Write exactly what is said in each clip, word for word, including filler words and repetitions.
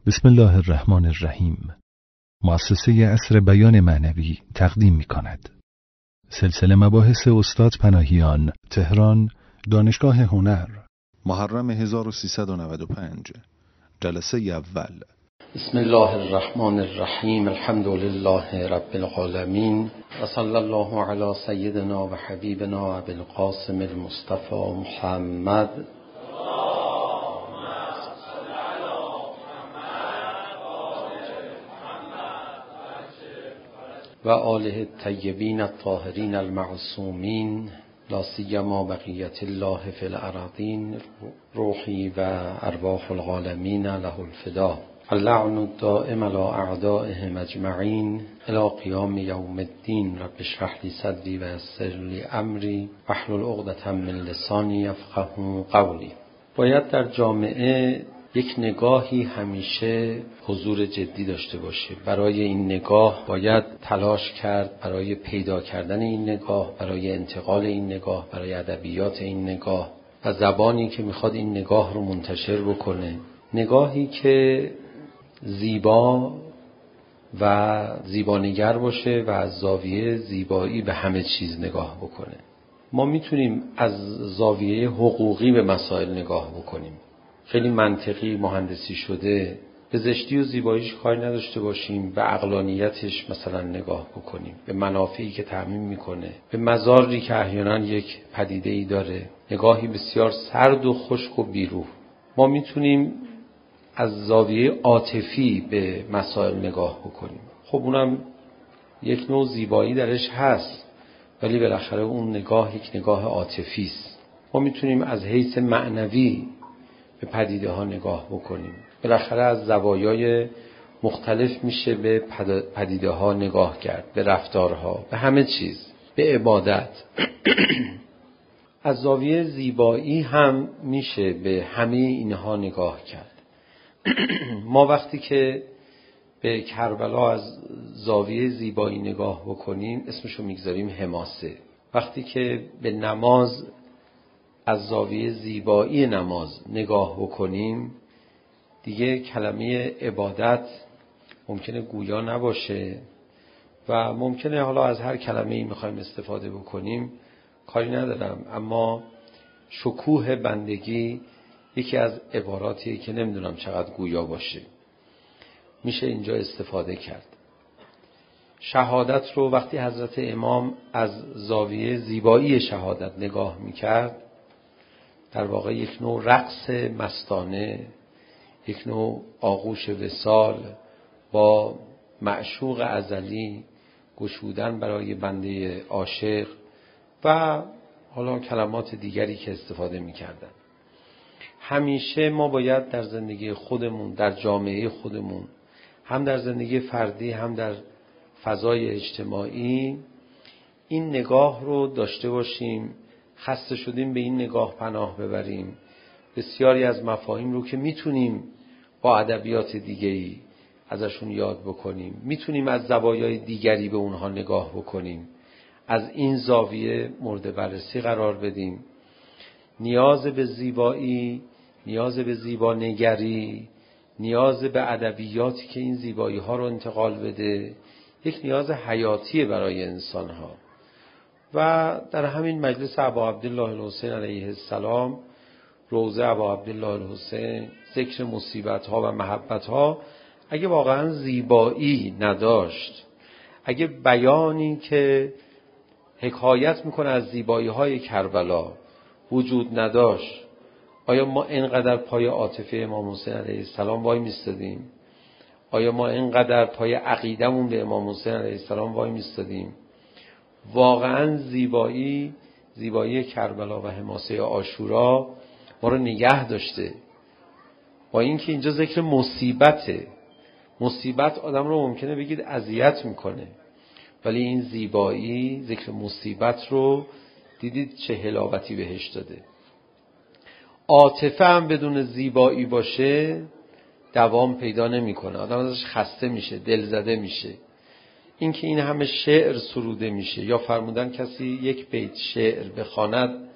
بسم الله الرحمن الرحیم. مؤسسه عصر بیان معنوی تقدیم می کند. سلسله مباحث استاد پناهیان، تهران، دانشگاه هنر، محرم هزار و سیصد و نود و پنج، جلسه اول. بسم الله الرحمن الرحیم. الحمد لله رب العالمین و صلی الله علی سیدنا و حبیبنا ابی القاسم المصطفى محمد و آله الطیبین الطاهرین المعصومین، لا سیما بقیت الله فی الارضین، روحی و ارواح العالمین له الفدا. اللعن الدائم على اعدائهم اجمعین الی قیام یوم الدین. رب اشرح لی صدری و یسر لی امری واحلل عقدة من لسانی یفقهوا قولی. باید در جامعه یک نگاهی همیشه حضور جدی داشته باشه. برای این نگاه باید تلاش کرد، برای پیدا کردن این نگاه، برای انتقال این نگاه، برای ادبیات این نگاه و زبانی که میخواد این نگاه رو منتشر بکنه. نگاهی که زیبا و زیبانگر باشه و از زاویه زیبایی به همه چیز نگاه بکنه. ما میتونیم از زاویه حقوقی به مسائل نگاه بکنیم، خیلی منطقی مهندسی شده، به زشتی و زیباییش کاری نداشته باشیم، به عقلانیتش مثلا نگاه بکنیم، به منافعی که تأمین میکنه، به مضاری که احیانا یک پدیده‌ای داره، نگاهی بسیار سرد و خشک و بیروح. ما میتونیم از زاویه عاطفی به مسائل نگاه بکنیم. خب اونم یک نوع زیبایی درش هست، ولی بالاخره اون نگاه یک نگاه عاطفی است. ما میتونیم از حیث معنوی به پدیده ها نگاه بکنیم. بالاخره از زوایای مختلف میشه به پدیده ها نگاه کرد، به رفتارها، به همه چیز، به عبادت. از زاویه زیبایی هم میشه به همه اینها نگاه کرد. ما وقتی که به کربلا از زاویه زیبایی نگاه بکنیم اسمشو میگذاریم حماسه. وقتی که به نماز از زاویه زیبایی نماز نگاه بکنیم دیگه کلمه عبادت ممکنه گویا نباشه و ممکنه حالا از هر کلمه‌ای میخوایم استفاده بکنیم کاری ندارم، اما شکوه بندگی یکی از عباراتیه که نمیدونم چقدر گویا باشه، میشه اینجا استفاده کرد. شهادت رو وقتی حضرت امام از زاویه زیبایی شهادت نگاه میکرد، در واقع یک نوع رقص مستانه، یک نوع آغوش وصال با معشوق ازلی، گشودن برای بنده عاشق و حالا کلمات دیگری که استفاده می‌کردن. همیشه ما باید در زندگی خودمون، در جامعه خودمون، هم در زندگی فردی هم در فضای اجتماعی این نگاه رو داشته باشیم. خسته شدیم به این نگاه پناه ببریم. بسیاری از مفاهیم رو که میتونیم با ادبیات دیگری ازشون یاد بکنیم، میتونیم از زوایای دیگری به اونها نگاه بکنیم، از این زاویه مورد بررسی قرار بدیم. نیاز به زیبایی، نیاز به زیبانگری، نیاز به ادبیاتی که این زیبایی ها رو انتقال بده یک نیاز حیاتیه برای انسان ها. و در همین مجلس ابا عبدالله الحسین علیه السلام، روضه ابا عبدالله الحسین، ذکر مصیبت ها و محبت ها، اگه واقعا زیبایی نداشت، اگه بیانی که حکایت میکنه از زیبایی های کربلا وجود نداشت، آیا ما اینقدر پای عاطفه امام حسین علیه السلام وای میستادیم؟ آیا ما اینقدر پای عقیدمون به امام حسین علیه السلام وای میستادیم؟ واقعا زیبایی، زیبایی کربلا و حماسه عاشورا ما رو نگه داشته. با اینکه اینجا ذکر مصیبته، مصیبت آدم رو ممکنه بگید اذیت میکنه، ولی این زیبایی ذکر مصیبت رو دیدید چه حلاوتی بهش داده. عاطفه هم بدون زیبایی باشه دوام پیدا نمیکنه، آدم ازش خسته میشه، دل زده میشه. این که این همه شعر سروده میشه، یا فرمودن کسی یک بیت شعر بخواند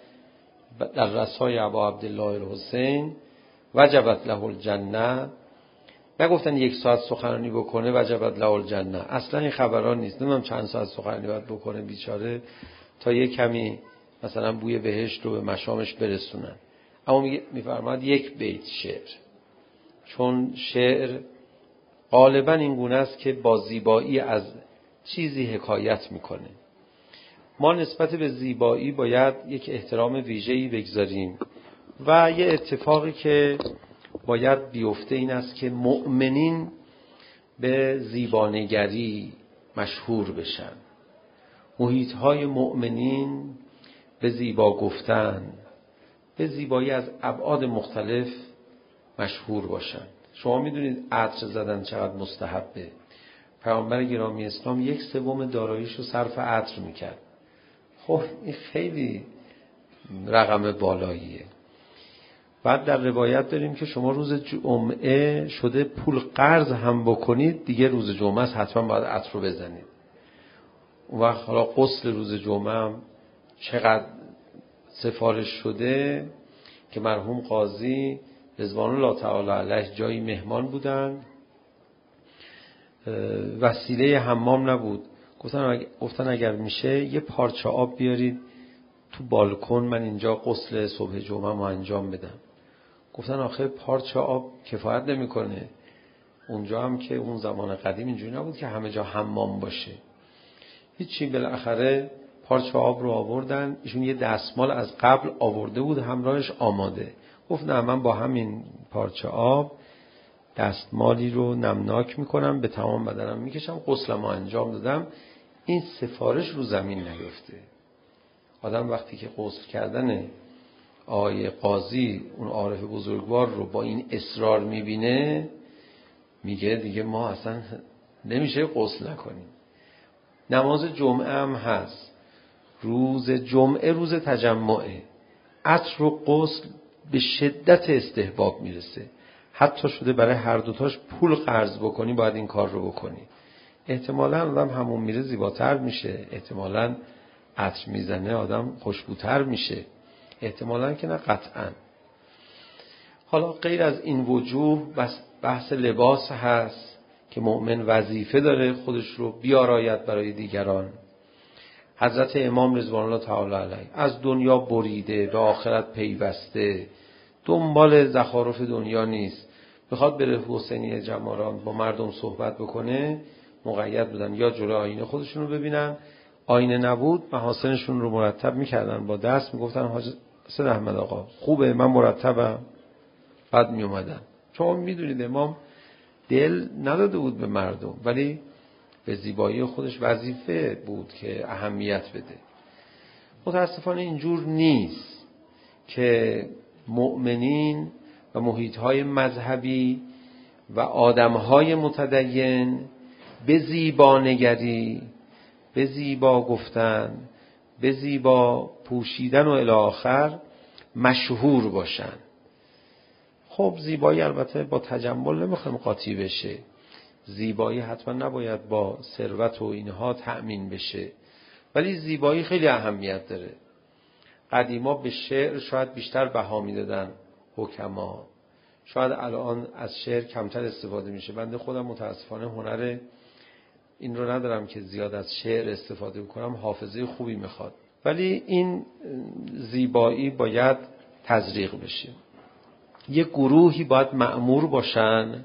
در رسای ابا عبدالله الحسین وجبت له الجنه، نگفتن یک ساعت سخنرانی بکنه وجبت له الجنه، اصلا این خبران نیست. نمیدونم چند ساعت سخنرانی باید بکنه بیچاره تا یک کمی مثلا بوی بهشت رو به مشامش برسونن. اما میفرماد یک بیت شعر، چون شعر غالبا این گونه است که با زیبایی از چیزی حکایت میکنه. ما نسبت به زیبایی باید یک احترام ویژه‌ای بگذاریم و یه اتفاقی که باید بیفته این است که مؤمنین به زیبانگری مشهور بشن، محیط‌های مؤمنین به زیبا گفتن، به زیبایی از ابعاد مختلف مشهور باشن. شما میدونید عطر زدن چقدر مستحبه. پیامبر گرامی اسلام یک سوم داراییش رو صرف عطر میکرد. خب این خیلی رقم بالاییه. بعد در روایت داریم که شما روز جمعه شده پول قرض هم بکنید، دیگه روز جمعه است حتما باید عطر رو بزنید. اون وقت حالا غسل روز جمعه هم چقدر سفارش شده که مرحوم قاضی رضوان الله تعالی علیه جایی مهمان بودن، وسیله حمام نبود، گفتن گفتن اگر میشه یه پارچه آب بیارید تو بالکن، من اینجا غسل صبح جمعه رو انجام بدم. گفتن آخه پارچه آب کفایت نمیکنه، اونجا هم که اون زمان قدیم اینجوری نبود که همه جا حمام باشه. هیچی، بالاخره پارچه آب رو آوردن، ایشون یه دستمال از قبل آورده بود همراهش آماده. گفت نه من با همین پارچه آب دستمالی رو نمناک میکنم، به تمام بدنم میکشم، غسلمو انجام دادم. این سفارش رو زمین نیفته. آدم وقتی که غسل کردن آقای قاضی اون عارف بزرگوار رو با این اصرار میبینه، میگه دیگه ما اصلا نمیشه غسل نکنیم. نماز جمعه هم هست، روز جمعه روز تجمعه، عطر و غسل به شدت استحباب میرسه. حتی شده برای هر دوتاش پول قرض بکنی باید این کار رو بکنی. احتمالاً آدم همون میره زیباتر میشه، احتمالاً عطر میزنه آدم خوشبوتر میشه، احتمالاً که نه قطعاً. حالا غیر از این وجوه بس بحث لباس هست که مؤمن وظیفه داره خودش رو بیاراید برای دیگران. حضرت امام رضوان الله تعالی علیه از دنیا بریده به آخرت پیوسته، دنبال زخارف دنیا نیست. بخواد بره حسینیه جماران با مردم صحبت بکنه، مقید بودن یا جلوی آینه خودشون رو ببینن، آینه نبود محاسنشون رو مرتب میکردن، با دست میگفتن حاج حسین احمد آقا خوبه من مرتبم، بعد میومدن. چون میدونید امام دل نداده بود به مردم، ولی به زیبایی خودش وظیفه بود که اهمیت بده. متاسفانه اینجور نیست که مؤمنین و محیط‌های مذهبی و آدم‌های متدین به زیبا نگری، به زیبا گفتن، به زیبا پوشیدن و الی آخر مشهور باشن. خب زیبایی البته با تجمل نمیخوایم قاطی بشه، زیبایی حتما نباید با ثروت و اینها تأمین بشه، ولی زیبایی خیلی اهمیت داره. قدیما به شعر شاید بیشتر بها میدادن حکما، شاید الان از شعر کمتر استفاده میشه. بنده خودم متاسفانه هنر این رو ندارم که زیاد از شعر استفاده بکنم، حافظه خوبی میخواد، ولی این زیبایی باید تزریق بشه. یک گروهی باید مأمور باشن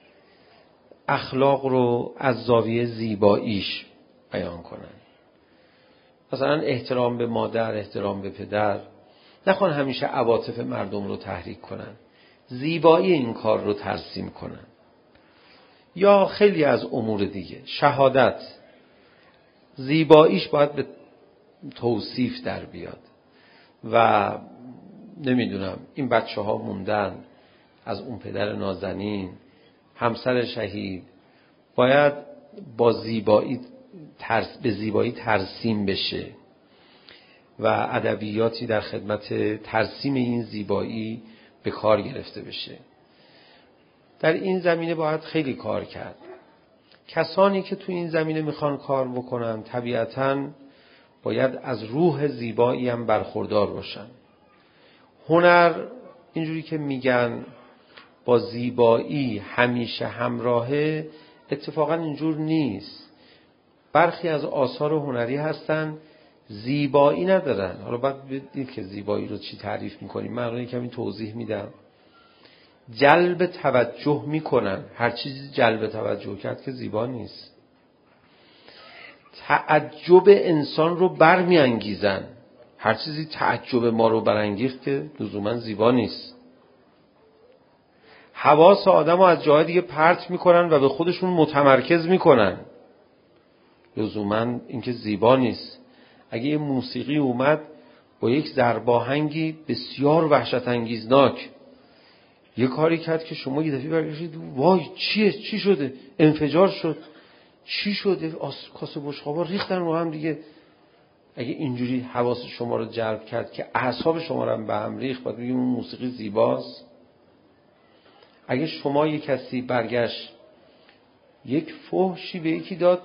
اخلاق رو از زاویه زیباییش بیان کنن. مثلا احترام به مادر، احترام به پدر، نخوان همیشه عواطف مردم رو تحریک کنن، زیبایی این کار رو ترسیم کنن. یا خیلی از امور دیگه، شهادت زیباییش باید به توصیف در بیاد. و نمیدونم این بچه ها موندن از اون پدر نازنین، همسر شهید، باید با زیبایی ترس به زیبایی ترسیم بشه و ادبیاتی در خدمت ترسیم این زیبایی به کار گرفته بشه. در این زمینه باید خیلی کار کرد. کسانی که تو این زمینه میخوان کار بکنن طبیعتاً باید از روح زیبایی هم برخوردار باشن. هنر اینجوری که میگن با زیبایی همیشه همراهه، اتفاقا اینجور نیست. برخی از آثار هنری هستن زیبایی ندارن. حالا باید بدید که زیبایی رو چی تعریف میکنیم. من الان کمی توضیح میدم. جلب توجه میکنن. هر چیزی جلب توجه کرد که زیبا نیست. تعجب انسان رو برمیانگیزن. هر چیزی تعجب ما رو برانگیخت که لزوما زیبا نیست. حواس آدم رو از جای دیگه پرت میکنن و به خودشون متمرکز میکنن. لزوما اینکه زیبا نیست. اگه یه موسیقی اومد با یک ضرباهنگی بسیار وحشت انگیزناک یه کاری کرد که شما یه دفعه برگشتید وای چیه چی شده، انفجار شد، چی شده، کاسه بشقابا ریختن رو هم دیگه. اگه اینجوری حواس شما رو جلب کرد که اعصاب شما رو هم به هم ریخت، بعد بگیم اون موسیقی زیباست. اگه شما یک کسی برگشت یک فحشی به یکی داد،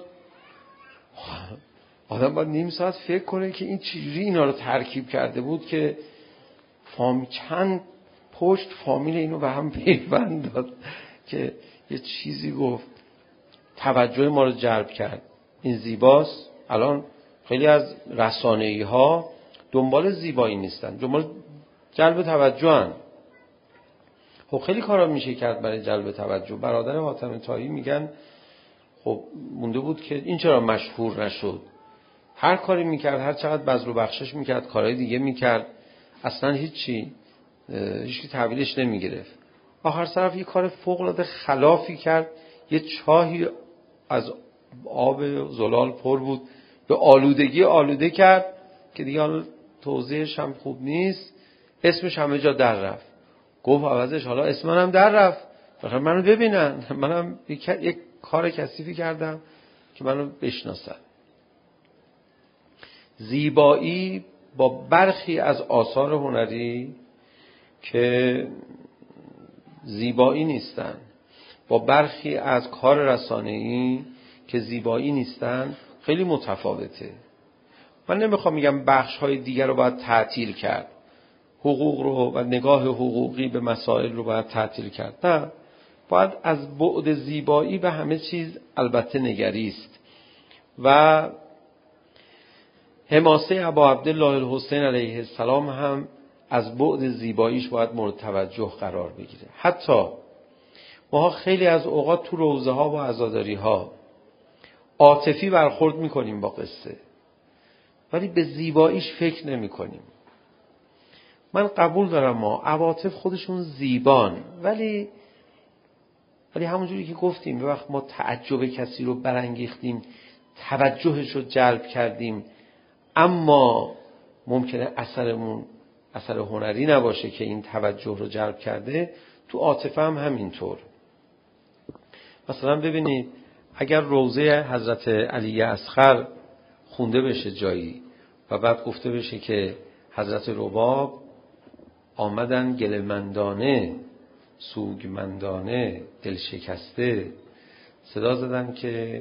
آدم باید نیم ساعت فکر کنه که این چجوری اینا رو ترکیب کرده بود که فامیل چند پشت فامیل اینو به هم پیوند داد که یه چیزی گفت توجه ما رو جلب کرد. این زیباست. الان خیلی از رسانه‌ای ها دنبال زیبایی نیستن، دنبال جلب توجه هن. خب خیلی کارا میشه کرد برای جلب توجه. برادر حاتم طایی میگن خب مونده بود که این چرا مشهور نشد. هر کاری میکرد، هر چقدر بذل و بخشش میکرد، کارهای دیگه میکرد، اصلا هیچی هیچی تحویلش نمیگرفت. آخر طرف یه کار فوق العاده خلافی کرد. یه چاهی از آب زلال پر بود، به آلودگی آلوده کرد که دیگه حالا توضیحش هم خوب نیست. اسمش همه جا در رفت. گفت عوضش حالا اسم منم در رفت، بخاطر منو ببینن، منم یک, یک کار کثیفی کردم که منو بشناسن. زیبایی با برخی از آثار هنری که زیبایی نیستن، با برخی از کار رسانه‌ای که زیبایی نیستن خیلی متفاوته. من نمیخوام میگم بخش‌های دیگر رو باید تعطیل کرد، حقوق رو و نگاه حقوقی به مسائل رو باید تعطیل کرد. نه، باید از بعد زیبایی به همه چیز البته نگریست و حماسه ابا عبدالله الحسین علیه السلام هم از بعد زیباییش باید مورد توجه قرار بگیره. حتی ما خیلی از اوقات تو روضه ها و عزاداری ها عاطفی برخورد میکنیم با قصه، ولی به زیباییش فکر نمی کنیم. من قبول دارم ما عواطف خودشون زیبان، ولی ولی همونجوری که گفتیم وقت ما تعجب کسی رو برانگیختیم، توجهش رو جلب کردیم، اما ممکنه اثرمون اثر هنری نباشه که این توجه رو جلب کرده. تو عاطفه هم همینطور. مثلا ببینید اگر روضه حضرت علی اصغر خونده بشه جایی و بعد گفته بشه که حضرت رباب آمدن گلمندانه سوگمندانه دل شکسته صدا زدن که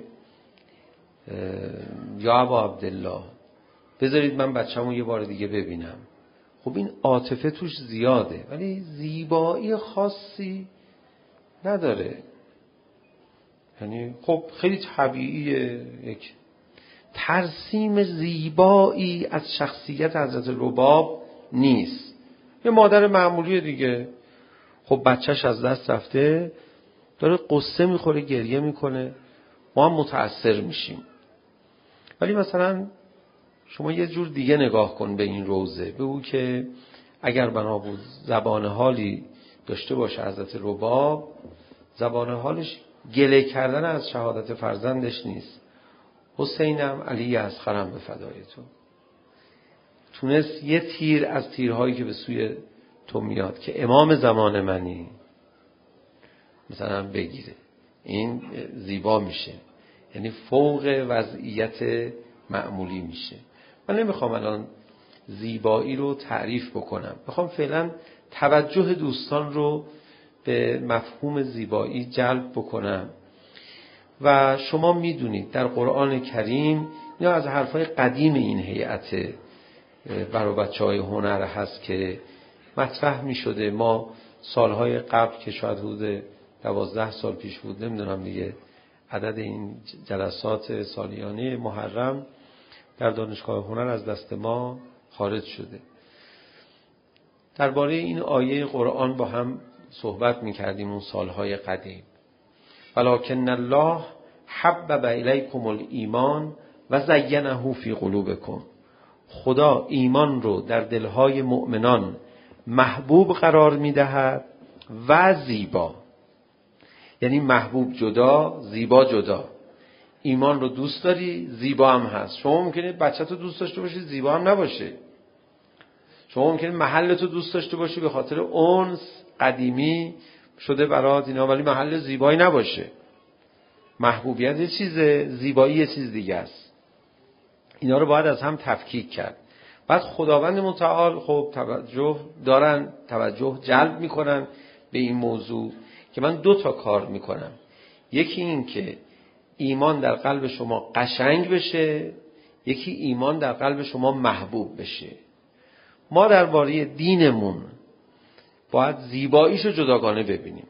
یا ابا عبدالله بذارید من بچه‌مو یه بار دیگه ببینم. خب این عاطفه توش زیاده ولی زیبایی خاصی نداره. یعنی خب خیلی طبیعیه یک ترسیم زیبایی از شخصیت حضرت رباب نیست. یه مادر معمولی دیگه، خب بچهش از دست رفته، داره قصه میخوره، گریه میکنه، ما هم متأثر میشیم. ولی مثلا شما یه جور دیگه نگاه کن به این روضه، بگو که اگر بنا بود زبان حالی داشته باشه حضرت رباب، زبان حالش گله کردن از شهادت فرزندش نیست. حسینم علی اصغرم به فدای تو، تونست یه تیر از تیرهایی که به سوی تو میاد که امام زمان منی مثلا بگیره، این زیبا میشه، یعنی فوق وضعیت معمولی میشه. من نمیخوام الان زیبایی رو تعریف بکنم، میخوام فعلا توجه دوستان رو به مفهوم زیبایی جلب بکنم. و شما میدونید در قرآن کریم یا از حرفای قدیم این هیئت برای بچهای هنر هست که مطرح میشده ما سالهای قبل که شاید حدود دوازده سال پیش بود، نمیدونم دیگه عدد این جلسات سالیانه محرم در دانشگاه هنر از دست ما خارج شده. درباره این آیه قرآن با هم صحبت می‌کردیم اون سالهای قدیم. ولکن الله حبب الیکم الایمان و زینه فی قلوبکم. خدا ایمان رو در دلهای مؤمنان محبوب قرار می‌دهد و زیبا. یعنی محبوب جدا، زیبا جدا. ایمان رو دوست داری، زیبا هم هست. شما ممکنه بچه‌تو دوست داشته باشی، زیبا هم نباشه. شما ممکنه محلتو دوست داشته باشی به خاطر انس قدیمی شده برات اینا، ولی محل زیبایی نباشه. محبوبیت یه چیزه، زیبایی یه چیز دیگه است. اینا رو باید از هم تفکیک کرد. بعد خداوند متعال خب توجه دارن، توجه جلب میکنن به این موضوع که من دو تا کار میکنم. یکی این که ایمان در قلب شما قشنگ بشه، یکی ایمان در قلب شما محبوب بشه. ما درباره دینمون باید زیباییشو جداگانه ببینیم.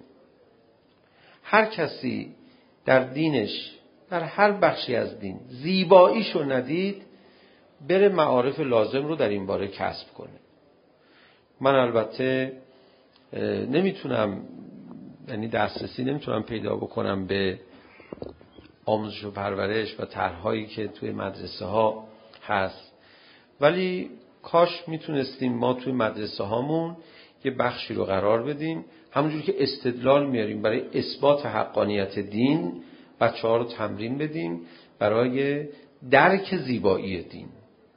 هر کسی در دینش، در هر بخشی از دین زیباییشو ندید، بره معارف لازم رو در این باره کسب کنه. من البته نمیتونم، یعنی دسترسی نمیتونم پیدا بکنم به آموزش و پرورش و طرح‌هایی که توی مدرسه ها هست، ولی کاش میتونستیم ما توی مدرسه هامون یه بخشی رو قرار بدیم، همونجور که استدلال میاریم برای اثبات حقانیت دین، بچه‌ها رو تمرین بدیم برای درک زیبایی دین.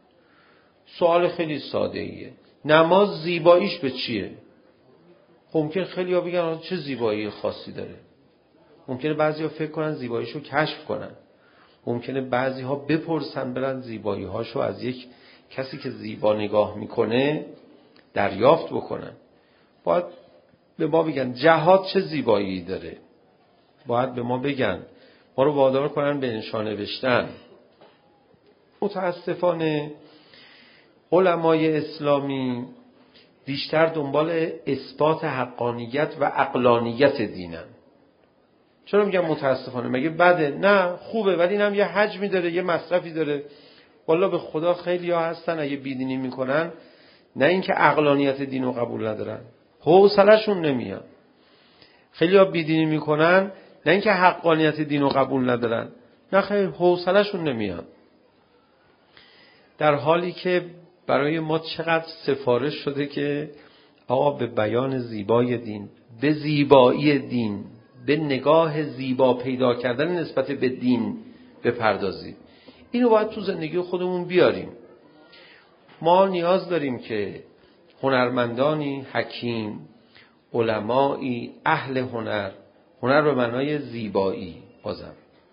سوال خیلی ساده ایه، نماز زیباییش به چیه؟ ممکن خیلی ها بگن چه زیبایی خاصی داره. ممکنه بعضی ها فکر کنن زیباییشو کشف کنن. ممکنه بعضی ها بپرسن برن زیبایی هاشو از یک کسی که زیبا نگاه میکنه دریافت بکنن. باید به ما بگن جهاد چه زیبایی داره. باید به ما بگن، ما رو وادار کنن به نشان نوشتن. متاسفانه علمای اسلامی بیشتر دنبال اثبات حقانیت و عقلانیت دینن. چرا میگم متاسفانه؟ مگه بده؟ نه، خوبه، ولی اینم یه حجمی داره، یه مصرفی داره. والله به خدا خیلی ها هستن اگه بیدینی میکنن، نه اینکه عقلانیت دین رو قبول ندارن، حوصله‌شون نمیاد. خیلی ها بیدینی میکنن، نه اینکه حقانیت دین رو قبول ندارن، نه خیلی حوصله‌شون نمیاد. در حالی که برای ما چقدر سفارش شده که آقا به بیان زیبای دین، به زیبایی دین، به نگاه زیبا پیدا کردن نسبت به دین بپردازید. اینو باید تو زندگی خودمون بیاریم. ما نیاز داریم که هنرمندانی، حکیم، علمایی، اهل هنر، هنر به معنای زیبایی، بازم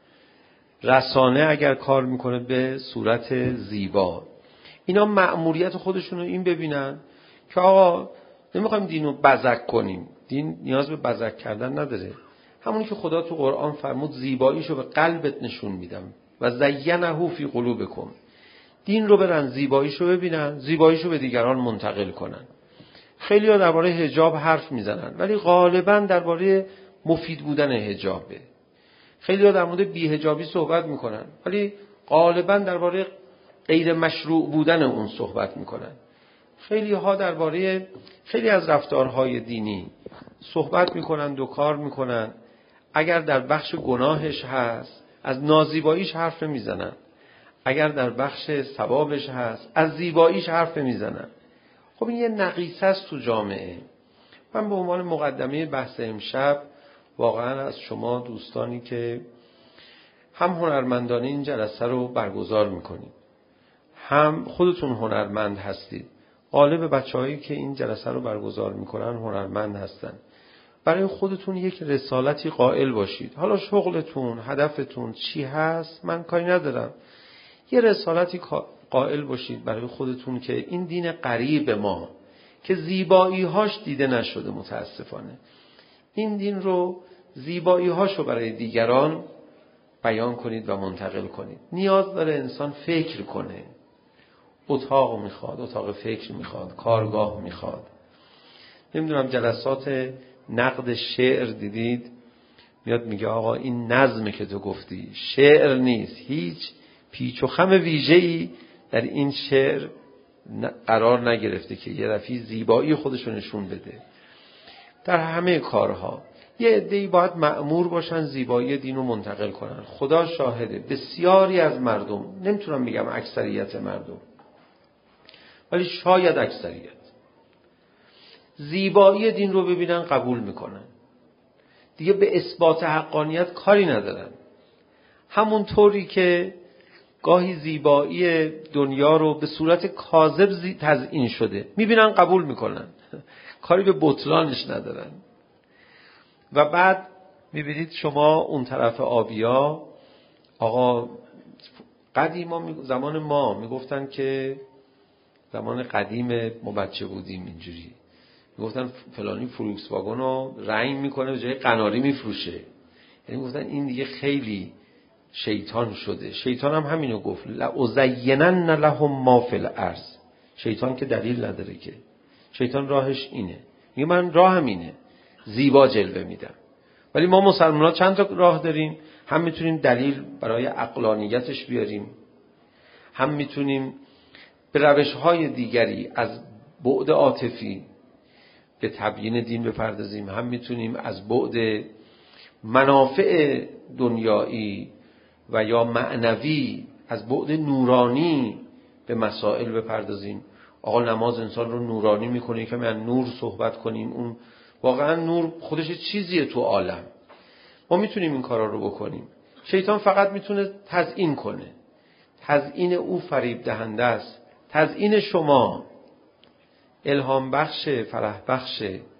رسانه اگر کار میکنه به صورت زیبا، اینا مأموریت خودشون رو این ببینن که آقا نمیخوایم دین رو بزک کنیم. دین نیاز به بزک کردن نداره. همونی که خدا تو قرآن فرمود زیباییشو به قلبت نشون میدم و زینه فی قلوبکم. دین رو برن زیباییشو ببینن، زیباییشو به دیگران منتقل کنن. خیلی ها درباره حجاب حرف میزنن، ولی غالبا درباره مفید بودن حجابه. خیلی ها در مورد بی‌حجابی صحبت میکنن، ولی غالبا درباره غیر مشروع بودن اون صحبت میکنن. خیلی ها درباره خیلی از رفتارهای دینی صحبت میکنن و کار میکنن، اگر در بخش گناهش هست از نازیباییش حرف میزنن، اگر در بخش ثوابش هست از زیباییش حرف میزنن. خب این یه نقیصه است تو جامعه. من به عنوان مقدمه بحث امشب واقعا از شما دوستانی که هم هنرمندانه این جلسه رو برگزار میکنید، هم خودتون هنرمند هستید، غالب بچه‌هایی که این جلسه رو برگزار میکنن هنرمند هستن، برای خودتون یک رسالتی قائل باشید. حالا شغلتون، هدفتون چی هست من کاری ندارم، یه رسالتی قائل باشید برای خودتون که این دین غریب ما که زیبایی‌هاش دیده نشده متاسفانه، این دین رو زیبایی‌هاشو برای دیگران بیان کنید و منتقل کنید. نیاز داره انسان فکر کنه. اتاق میخواد، اتاق فکر میخواد، کارگاه میخواد. نمیدونم جلسات نقد شعر دیدید، میاد میگه آقا این نظمه که تو گفتی شعر نیست، هیچ پیچ و خم ویژه‌ای در این شعر قرار نگرفته که یه رفی زیبایی خودشو نشون بده. در همه کارها یه عده‌ای باید مأمور باشن زیبایی دین رو منتقل کنن. خدا شاهده بسیاری از مردم، نمیتونم بگم اکثریت مردم، ولی شاید اکثریت، زیبایی دین رو ببینن قبول میکنن، دیگه به اثبات حقانیت کاری ندارن. همون طوری که گاهی زیبایی دنیا رو به صورت کاذب تزیین شده میبینن قبول میکنن، کاری به بطلانش ندارن. و بعد میبینید شما اون طرف آبیا، آقا قدیما زمان ما میگفتن که زمان قدیم ما بچه بودیم اینجوری میگفتن فلانی فولکس واگن رو رنگ میکنه به جای قناری میفروشه، یعنی میگفتن این دیگه خیلی شیطان شده. شیطان هم همینو گفت، لأزینن لهم ما فی الارض. شیطان که دلیل نداره که، شیطان راهش اینه، میگه من راهم اینه، زیبا جلوه میدم. ولی ما مسلمان‌ها چند تا راه داریم، هم میتونیم دلیل برای عقلانیتش بیاریم، هم میتونیم به روش‌های دیگری از بعد عاطفی به تبیین دین بپردازیم، هم میتونیم از بعد منافع دنیایی و یا معنوی از بعد نورانی به مسائل بپردازیم. آقا نماز انسان رو نورانی میکنه که من نور صحبت کنیم، اون واقعا نور خودش چیزیه تو عالم، ما میتونیم این کارا رو بکنیم. شیطان فقط میتونه تزیین کنه، تزیین او فریب دهنده است، تزیین شما الهام بخش، فرح بخش.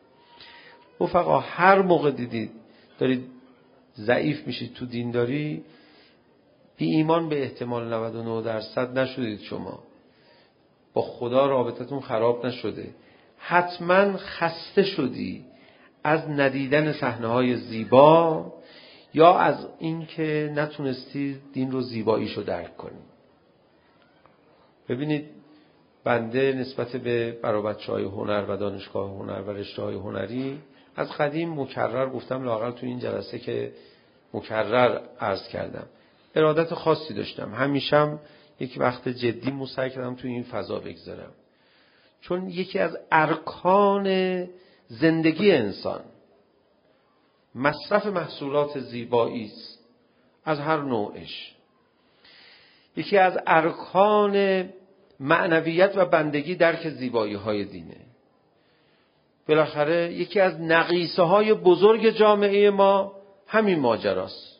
رفقا هر موقع دیدید دارید ضعیف میشید تو دینداری، بی ایمان به احتمال نود و نه درصد نشدید، شما با خدا رابطتون خراب نشده، حتما خسته شدی از ندیدن صحنه‌های زیبا یا از اینکه نتونستی دین رو زیباییشو درک کنی. ببینید بنده نسبت به برای بچه‌های هنر و دانشگاه هنر و رشته‌های هنری از قدیم مکرر گفتم، لااقل تو این جلسه که مکرر عرض کردم، ارادت خاصی داشتم، همیشم یک وقت جدی مسعی کردم تو این فضا بگذارم، چون یکی از ارکان زندگی انسان مصرف محصولات زیبایی است از هر نوعش. یکی از ارکان معنویت و بندگی درک زیبایی های دینه. بالاخره یکی از نقیصه های بزرگ جامعه ما همین ماجراست.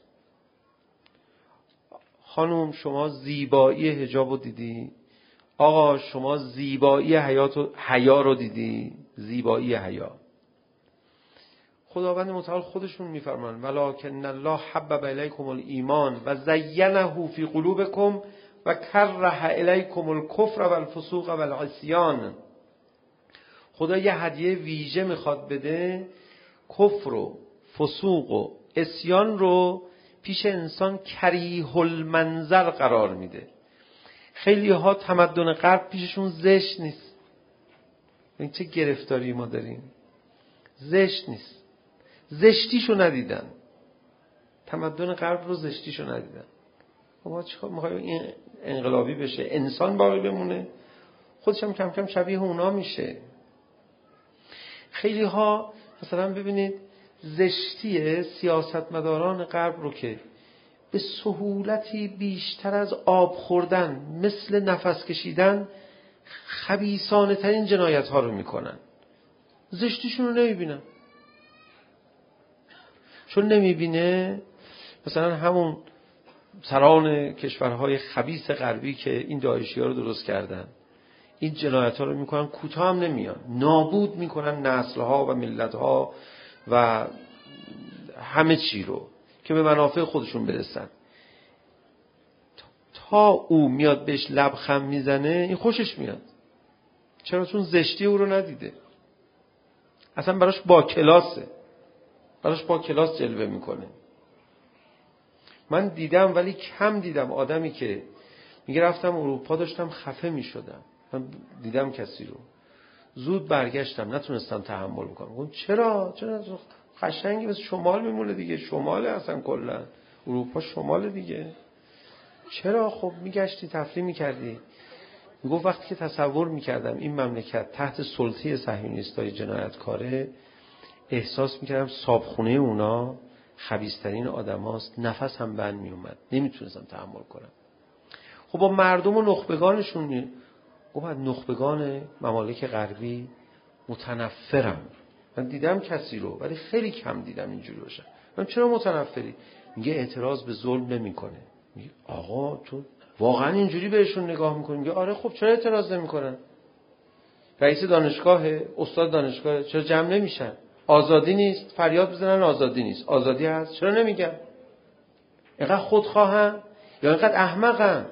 خانم شما زیبایی حجاب رو دیدی؟ آقا شما زیبایی حیات و حیا رو دیدی؟ زیبایی حیا. خداوند متعال خودشون میفرمان ولکن الله حبب الیکم الایمان و زینه فی قلوبکم و کره الیکم الکفر و الفسوق و العصیان. خدا یه هدیه ویژه میخواد بده، کفر و فسوق و عصیان رو پیش انسان کریه المنظر قرار میده. خیلی ها تمدن غرب پیششون زشت نیست. این چه گرفتاری ما داریم، زشت نیست، زشتیشو ندیدن، تمدن غرب رو زشتیشو ندیدن. ما چیکار می‌خوایم این انقلابی بشه، انسان باقی بمونه، خودش هم کم کم شبیه اونا میشه. خیلی ها مثلا ببینید زشتی سیاستمداران غرب رو که به سهولتی بیشتر از آب خوردن، مثل نفس کشیدن، خبیثانه ترین جنایت ها رو میکنن، زشتیشون رو نمیبینن. چون نمیبینه مثلا همون سران کشورهای خبیث غربی که این داعشی ها رو درست کردن، این جنایت ها رو میکنن، کوتاه هم نمیان، نابود میکنن نسل ها و ملت ها و همه چی رو که به منافع خودشون برسن. تا او میاد بهش لبخند میزنه این خوشش میاد. چرا؟ چون زشتی او رو ندیده، اصلا براش با کلاسه، براش با کلاس جلوه میکنه. من دیدم ولی کم دیدم آدمی که میگه رفتم اروپا داشتم خفه میشدم، من دیدم کسی رو زود برگشتم، نتونستم تحمل کنم. گفتم چرا؟ چرا قشنگی مثل شمال میمونه دیگه، شماله اصلا کلا اروپا شماله دیگه. چرا؟ خب میگشتی تفریح میکردی. میگفت وقتی که تصور میکردم این مملکت تحت سلطه صهیونیستای جنایتکاره، احساس میکردم صابخونه اونا خبیث‌ترین آدماست، نفس هم بند میومد، نمیتونستم تحمل کنم. خب با مردم و نخبگانشون می گفت نخبگان ممالک غربی متنفرم. من دیدم کسی رو ولی خیلی کم دیدم اینجوری باشه. من چرا متنفری؟ میگه اعتراض به ظلم نمیکنه. میگه آقا تو واقعا اینجوری بهشون نگاه میکنی؟ میگه آره خب چرا اعتراض نمیکنن؟ رئیس دانشگاه، استاد دانشگاه، چرا جمع نمیشن؟ آزادی نیست؟ فریاد بزنن آزادی نیست. آزادی هست، چرا نمیگن؟ اینقدر خودخواهن یا اینقدر احمقن؟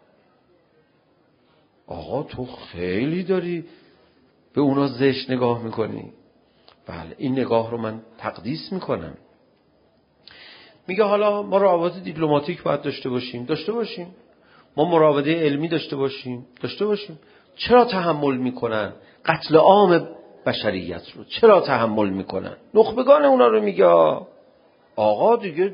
آقا تو خیلی داری به اونا زشت نگاه میکنی. بله این نگاه رو من تقدیس میکنم. میگه حالا ما روابط دیپلماتیک باید داشته باشیم، داشته باشیم. ما مراوده علمی داشته باشیم، داشته باشیم. چرا تحمل میکنن قتل عام بشریت رو؟ چرا تحمل میکنن؟ نخبگان اونا رو میگه آقا دیگه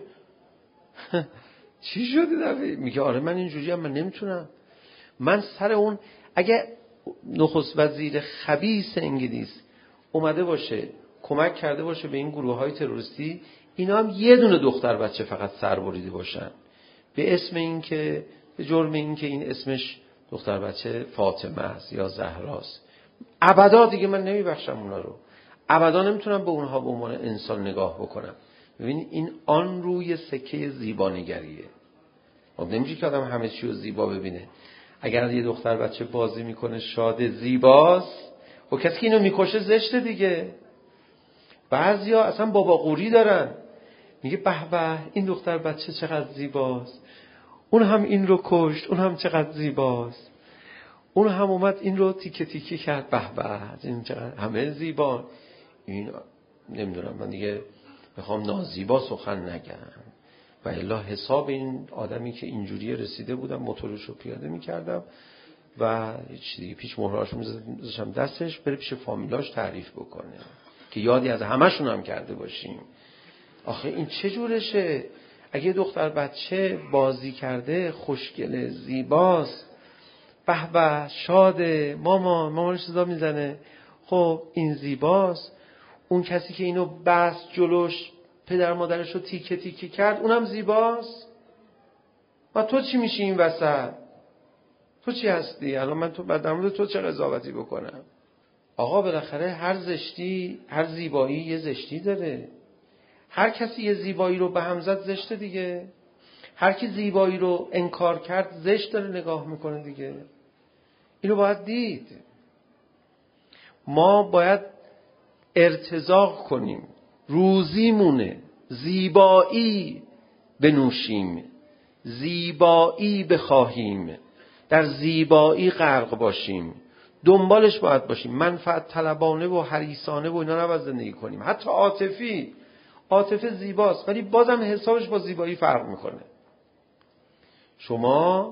چی شده دفعه؟ میگه آره من اینجوری هم من نمیتونم. من سر اون اگه نخست وزیر خبیث انگلیس اومده باشه کمک کرده باشه به این گروه های تروریستی، اینا هم یه دونه دختر بچه فقط سر بریده باشن به اسم این که به جرم این که این اسمش دختر بچه فاطمه است یا زهراست، ابدا دیگه من نمیبخشم اونا رو. ابدا نمیتونم به اونها به عنوان انسان نگاه بکنم. ببین این آن روی سکه زیبانگریه. خب نمیشه که آدم همه چی رو زیبا ببینه. اگر یه دختر بچه بازی میکنه شاد زیباست، و کسی که اینو میکشه زشته دیگه. بعضیا اصلا بابا قوری دارن، میگه به به این دختر بچه چقدر زیباست، اون هم این رو کشت، اون هم چقدر زیباست، اون هم اومد این رو تیکه تیکه کرد، به به این چقدر همه زیبا. این نمیدونم من دیگه میخوام نازیبا سخن نگم و الا حساب این آدمی که اینجوری رسیده بودم موتورش رو پیاده میکردم و هیچ دیگه پیش مهرهاش میذاشم دستش بره پیش فامیلاش تعریف بکنه که یادی از همشون هم کرده باشیم. آخه این چه جورشه؟ اگه دختر بچه بازی کرده خوشگله زیباست، به به شاده، مامان مامانش صدا میزنه، خب این زیباست. اون کسی که اینو بس جلوش پدر مادرش رو تیکه تیکه کرد اونم زیباست. و تو چی میشی این وسط؟ تو چی هستی؟ الان من تو در مورد تو چه قضاوتی بکنم؟ آقا بالاخره هر زشتی، هر زیبایی یه زشتی داره. هر کسی یه زیبایی رو به هم زد زشته دیگه. هر کی زیبایی رو انکار کرد زشت داره نگاه میکنه دیگه. اینو باید دید. ما باید ارتزاق کنیم، روزیمونه زیبایی بنوشیم، زیبایی بخواهیم، در زیبایی غرق باشیم، دنبالش باید باشیم. منفعت طلبانه و حریصانه و اینا نباید زندگی کنیم. حتی عاطفی، عاطفه زیباست ولی بازم حسابش با زیبایی فرق میکنه. شما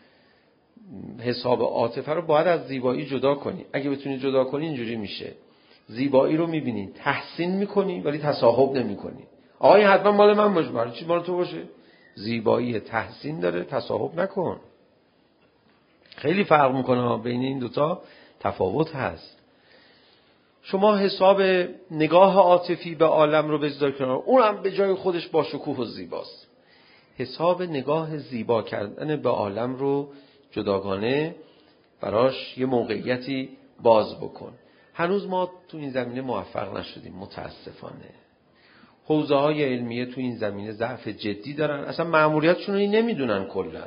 حساب عاطفه رو باید از زیبایی جدا کنی. اگه بتونی جدا کنی اینجوری میشه. زیبایی رو میبینی، تحسین میکنی ولی تصاحب نمیکنی. آقا این حتما مال من باشه، برای چی مال تو باشه؟ زیبایی تحسین داره، تصاحب نکن. خیلی فرق میکنه بین این دوتا، تفاوت هست. شما حساب نگاه عاطفی به عالم رو بذار کنار، اونم به جای خودش با شکوه و زیباست. حساب نگاه زیبا کردن به عالم رو جداگانه براش یه موقعیتی باز بکن. هنوز ما تو این زمینه موفق نشدیم متاسفانه. حوزه های علمیه تو این زمینه ضعف جدی دارن، اصلا مأموریتشون رو این نمیدونن، کلا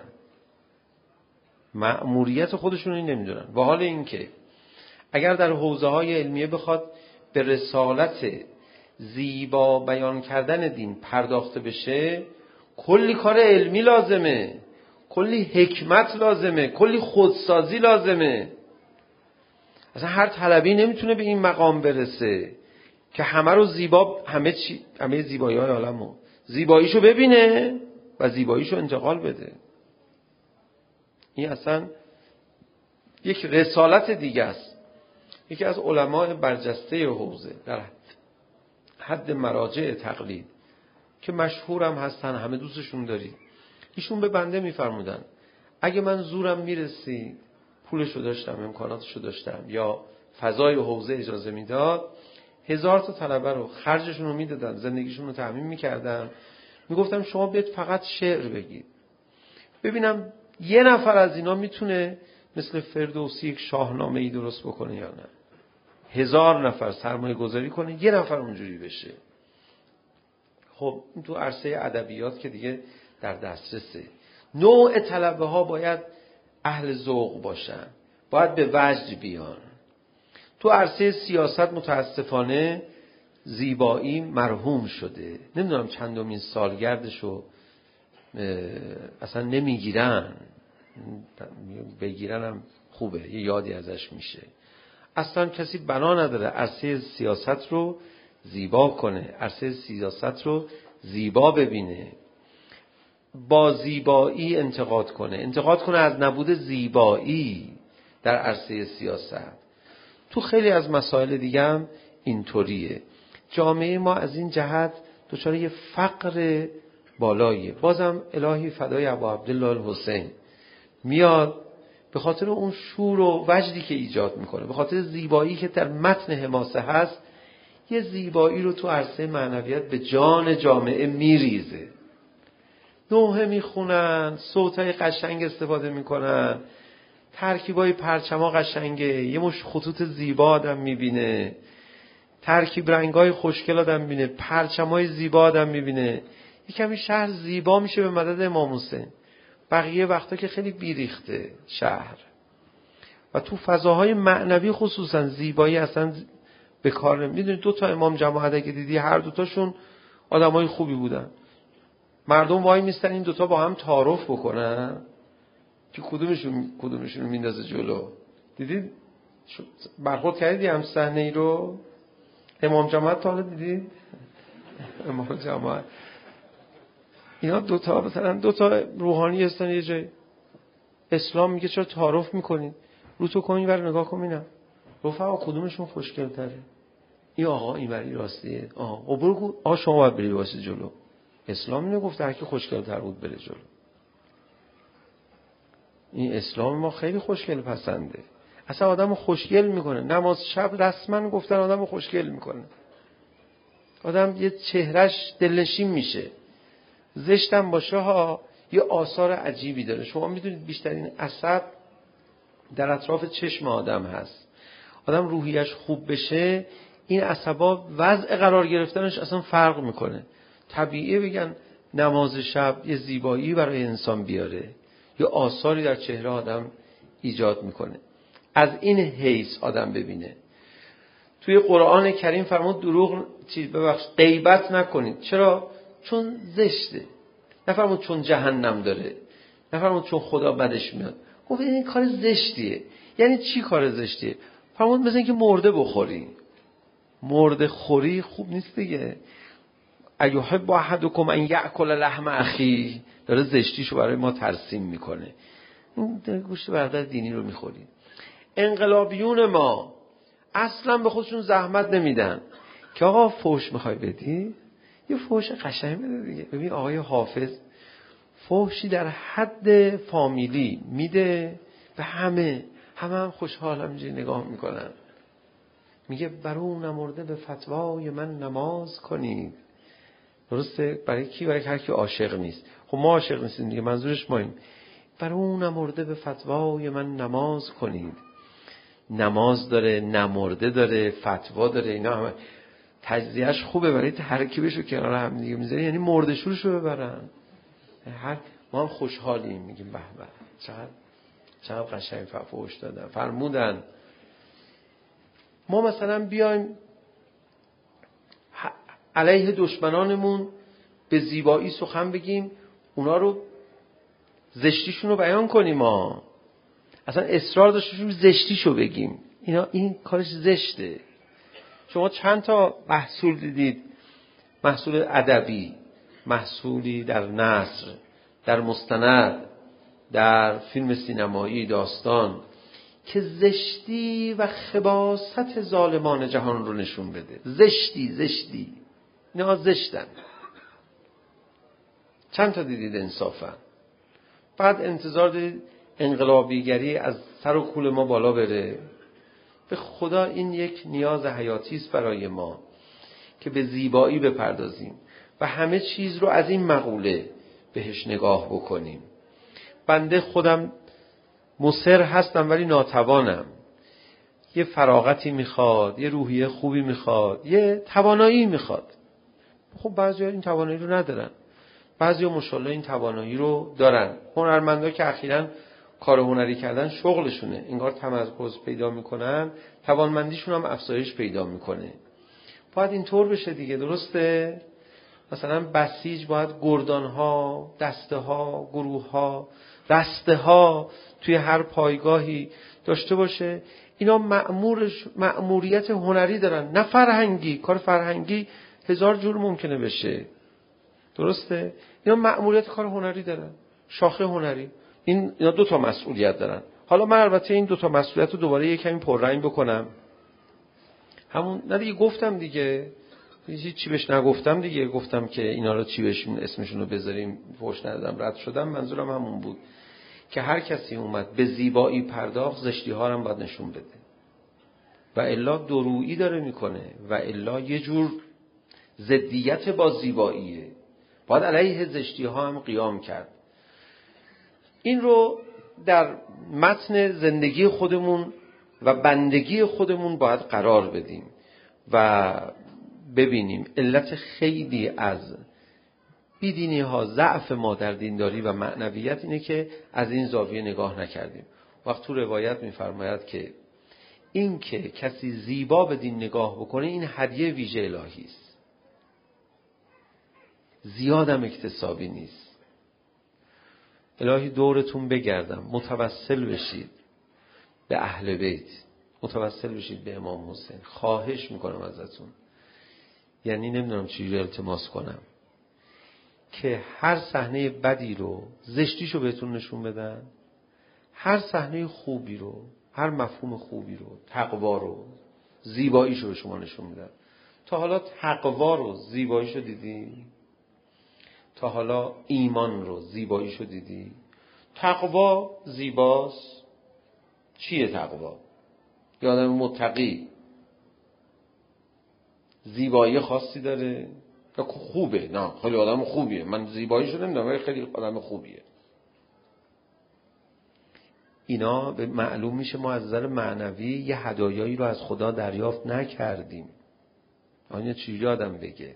مأموریت خودشون رو این نمیدونن. و حال این که اگر در حوزه های علمیه بخواد به رسالت زیبا بیان کردن دین پرداخته بشه، کلی کار علمی لازمه، کلی حکمت لازمه، کلی خودسازی لازمه. اصلا هر طلبی نمیتونه به این مقام برسه که همه رو زیبا، همه چی، همه زیبایی های عالمو زیباییشو ببینه و زیباییشو انتقال بده. این اصلا یک رسالت دیگه است. یکی از علماء برجسته حوزه در حد مراجع تقلید که مشهورم هستن، همه دوستشون دارید، ایشون به بنده میفرمودن اگه من زورم میرسید، پولشو داشتم، امکاناتشو داشتم، یا فضای حوزه اجازه میداد، هزار تا طلبه رو خرجشون رو میدادن، زندگیشون رو تامین میکردم، میگفتم شما بیاید فقط شعر بگید، ببینم یه نفر از اینا میتونه مثل فردوسی یک شاهنامه ای درست بکنه یا نه. هزار نفر سرمایه گذاری کنه، یه نفر اونجوری بشه. خب این تو عرصه ادبیات که دیگه در دسترسه. نوع طلبه ها باید اهل ذوق باشن، باید به وجد بیان. تو عرصه سیاست متاسفانه زیبایی مرحوم شده. نمیدونم چندمین سالگردشو اصلا نمیگیرن، بگیرن هم خوبه، یه یادی ازش میشه. اصلا کسی بنا نداره عرصه سیاست رو زیبا کنه، عرصه سیاست رو زیبا ببینه، با زیبایی انتقاد کنه، انتقاد کنه از نبود زیبایی در عرصه سیاست. تو خیلی از مسائل دیگه هم اینطوریه. جامعه ما از این جهت دچار یه فقر بالاییه. بازم الهی فدای ابو عبدالله الحسین میاد به خاطر اون شور و وجدی که ایجاد میکنه، به خاطر زیبایی که در متن حماسه هست، یه زیبایی رو تو عرصه معنویت به جان جامعه میریزه. نوحه میخونن، صوتای قشنگ استفاده میکنن، ترکیبای پرچما قشنگه، یه مش خطوط زیبا آدم میبینه، ترکیب رنگای خوشگل آدم میبینه، پرچمای زیبا آدم میبینه، یه کمی شهر زیبا میشه به مدد امام حسین. بقیه وقتا که خیلی بیریخته شهر. و تو فضاهای معنوی خصوصا زیبایی اصلا به کار نمی. میدونید دو تا امام جماعت اگه دیدی هر دوتاشون آدمای خوبی بودن. مردم وای میستن این دوتا با هم تعارف بکنن که کدومشون کدومشون میندازه جلو. دیدید برخورد کردید هم صحنه ای رو؟ امام جماعت تا حالا دیدید؟ امام جماعت اینا دوتا مثلا دوتا روحانی هستن یه جای، اسلام میگه چرا تعارف میکنین؟ رو تو کن اینور نگاه کن ببینم رفقا کدومشون خوشگل تره. این آقا اینوری راستیه، آقا برو آقا شما باید بری واسه جلو. اسلام اینو گفته هر کی خوشگل تر بود بره جلو. این اسلام ما خیلی خوشگل پسنده، اصلا آدمو خوشگل میکنه. نماز شب رسما گفتن آدمو خوشگل میکنه، آدم یه چهرش دلنشین میشه. زشتم باشه ها یه آثار عجیبی داره. شما میدونید بیشترین عصب در اطراف چشم آدم هست. آدم روحیش خوب بشه این عصبا وضع قرار گرفتنش اصلا فرق میکنه. طبیعیه بگن نماز شب یه زیبایی برای انسان بیاره، یه آثاری در چهره آدم ایجاد میکنه. از این حیث آدم ببینه. توی قرآن کریم فرمود دروغ چیز ببخش غیبت نکنید. چرا؟ چون زشته. نفرمود چون جهنم داره، نفرمود چون خدا بدش میاد. گفت این کار زشتیه. یعنی چی کار زشتیه؟ فرمود مثل اینکه مرده بخوری. مرده خوری خوب نیست دیگه. ایحب احدکم ان یأکل لحم اخیه، داره زشتیشو برای ما ترسیم میکنه. این گوشت برادر دینی رو میخوری. انقلابیون ما اصلا به خودشون زحمت نمیدن که آقا فحش میخوای بدی یه فحش قشنگ بده دیگه. ببین آقای حافظ فحشی در حد فامیلی میده به همه، همه هم خوشحال همینجوری نگاه میکنن. میگه برو نمرده به فتوای من نماز کنید. درسته؟ برای کی؟ برای هر کی عاشق نیست. خب ما عاشق نیستیم دیگه، منظورش ماییم. برو نمرده به فتوای من نماز کنید. نماز داره، نمرده داره، فتوا داره، اینا همه تجزیهش خوبه برای ترکیبشو کنار هم دیگه میذاری، یعنی مرده شورشو ببرن. هر ما هم خوشحالیم میگیم به به چقدر چقدر قشنگ فحش دادن فرمودن. ما مثلا بیایم علیه دشمنانمون به زیبایی سخن بگیم، اونا رو زشتیشون رو بیان کنیم، ما اصلا اصرار داشتیم زشتیشو بگیم. اینا این کارش زشته. شما چند تا محصول دیدید؟ محصول ادبی، محصولی در نثر، در مستند، در فیلم سینمایی، داستان، که زشتی و خباثت ظالمان جهان رو نشون بده. زشتی زشتی اینا زشتن. چند تا دیدید انصافا؟ بعد انتظار دارید انقلابیگری از سر و کول ما بالا بره. به خدا این یک نیاز حیاتی است برای ما که به زیبایی بپردازیم و همه چیز رو از این مقوله بهش نگاه بکنیم. بنده خودم مصر هستم ولی ناتوانم. یه فراغتی میخواد، یه روحیه خوبی میخواد، یه توانایی میخواد. خب بعضیا این توانایی رو ندارن، بعضیا ماشاءالله این توانایی رو دارن. هنرمندا که اخیراً کار هنری کردن شغلشونه، انگار تمرکز پیدا میکنن، توانمندیشون هم افزایش پیدا میکنه. باید اینطور بشه دیگه، درسته؟ مثلا بسیج باید گردانها، دسته ها، گروه ها، رسته ها توی هر پایگاهی داشته باشه. اینا مأمورش مأموریت هنری دارن، نه فرهنگی. کار فرهنگی هزار جور ممکنه بشه، درسته؟ اینا مأموریت کار هنری دارن، شاخه هنری. این اینا دو تا مسئولیت دارن. حالا من البته این دو تا مسئولیت رو دوباره یک کمی پررنگ بکنم. همون نه دیگه گفتم دیگه، هیچ چی بهش نگفتم دیگه. گفتم که اینا رو چی بهشون اسمشون رو بذاریم، فوش ندادم، رد شدم. منظورم همون بود که هر کسی اومد به زیبایی پرداخت، زشتی ها رو هم باید نشون بده. و الا درویی داره میکنه، و الا یه جور ضدیت با زیباییه. باید علیه زشتی ها هم قیام کرد. این رو در متن زندگی خودمون و بندگی خودمون باید قرار بدیم و ببینیم علت خیلی از بیدینی ها، ضعف ما در دینداری و معنویت اینه که از این زاویه نگاه نکردیم. وقت تو روایت میفرماید که این که کسی زیبا به دین نگاه بکنه این هدیه ویژه الهی است، زیادم اکتسابی نیست. الهی دورتون بگردم، متوسل بشید به اهل بیت، متوسل بشید به امام حسین. خواهش میکنم ازتون، یعنی نمیدونم چجوری التماس کنم که هر صحنه بدی رو زشتیشو بهتون نشون بدن، هر صحنه خوبی رو، هر مفهوم خوبی رو، تقوا رو، زیباییشو به شما نشون میدن. تا حالا تقوا رو، زیباییشو دیدی؟ تا حالا ایمان رو، زیباییشو دیدی؟ تقوا زیباست. چیه تقوا؟ یه آدم متقی زیبایی خاصی داره یا خوبه؟ نه، خیلی آدم خوبیه. من زیباییشو نمیدونم ولی خیلی آدم خوبیه. اینا به معلوم میشه ما از نظر معنوی یه هدایایی رو از خدا دریافت نکردیم. آنیا چیزی آدم بگه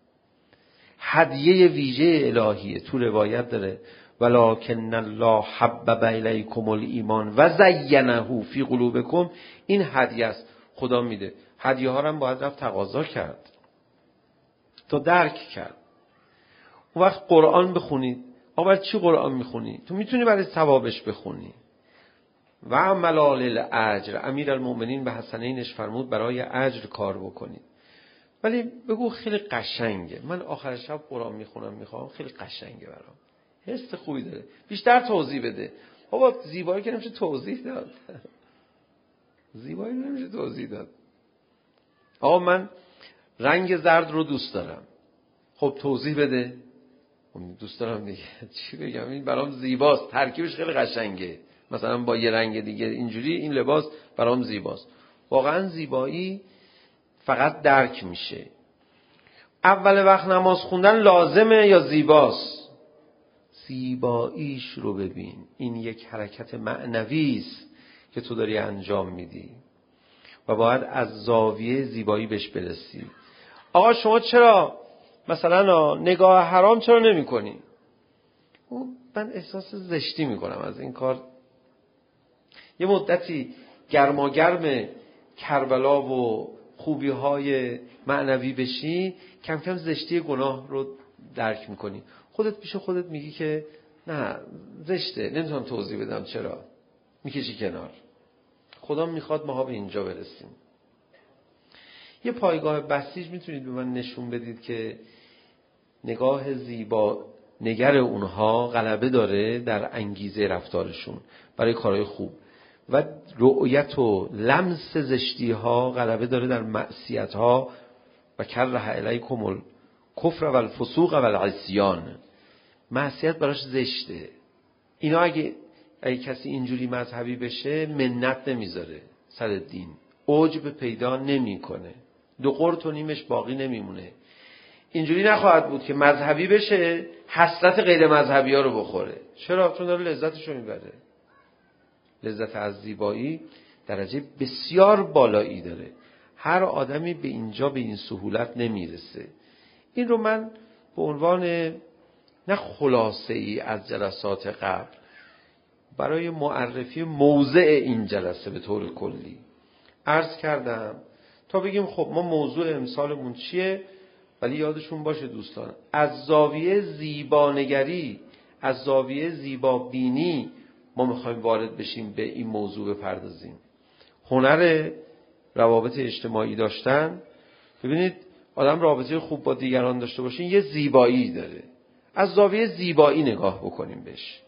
هدیه ویژه الهیه. تو روایت داره ولکن الله حبب الیکم الایمان و زینه فی قلوبکم. این هدیه است، خدا میده. هدیه ها رو هم باید رفت تقاضا کرد تا درک کرد. اون وقت قرآن بخونید. آقا برای چی قرآن میخونی؟ تو میتونی برای ثوابش بخونی. و ملال الاجر، امیرالمؤمنین به حسنینش فرمود برای اجر کار بکنید. ولی بگو خیلی قشنگه، من آخر شب قرآن میخونم میخوام، خیلی قشنگه برام، حس خوبی داره، بیشتر توضیح بده. بابا زیبایی که نمیشه توضیح داد. زیبایی نمیشه توضیح داد. آقا من رنگ زرد رو دوست دارم. خب توضیح بده. دوست دارم دیگه، چی بگم، این برام زیباست، ترکیبش خیلی قشنگه، مثلا با یه رنگ دیگه اینجوری این لباس برام زیباست. واقعا زیبایی فقط درک میشه. اول وقت نماز خوندن لازمه یا زیباست؟ زیباییش رو ببین. این یک حرکت معنوی است که تو داری انجام میدی و باید از زاویه زیبایی بهش برسی. آقا شما چرا مثلا نگاه حرام چرا نمی کنی؟ من احساس زشتی میکنم از این کار. یه مدتی گرماگرم کربلا و خوبی های معنوی بشی، کم کم زشتی گناه رو درک میکنی. خودت پیش خودت میگی که نه زشته، نمیتونم توضیح بدم چرا، میکشی کنار. خدا میخواد ماها به اینجا برسیم. یه پایگاه بسیج میتونید به من نشون بدید که نگاه زیبا نگر اونها غلبه داره در انگیزه رفتارشون برای کارهای خوب. و رؤیت و لمس زشتی ها غلبه داره در معصیت ها و کره الیکم الکفر و الفسوق و العصیان. معصیت براش زشته. اینا اگه اگه کسی اینجوری مذهبی بشه منت نمیذاره سر دین، عجب پیدا نمیکنه، دو قرط و نیمش باقی نمیمونه. اینجوری نخواهد بود که مذهبی بشه حسرت غیر مذهبی ها رو بخوره. چرا؟ چون داره لذتشو میبره. لذت از زیبایی درجه بسیار بالایی داره. هر آدمی به اینجا به این سهولت نمیرسه. این رو من به عنوان نه خلاصه ای از جلسات قبل برای معرفی موضع این جلسه به طور کلی عرض کردم تا بگیم خب ما موضوع امسالمون چیه. ولی یادشون باشه دوستان، از زاویه زیبانگری، از زاویه زیبابینی ما میخوایم وارد بشیم به این موضوع بپردازیم. هنر روابط اجتماعی داشتن، ببینید آدم رابطه خوب با دیگران داشته باشین یه زیبایی داره. از زاویه زیبایی نگاه بکنیم بهش.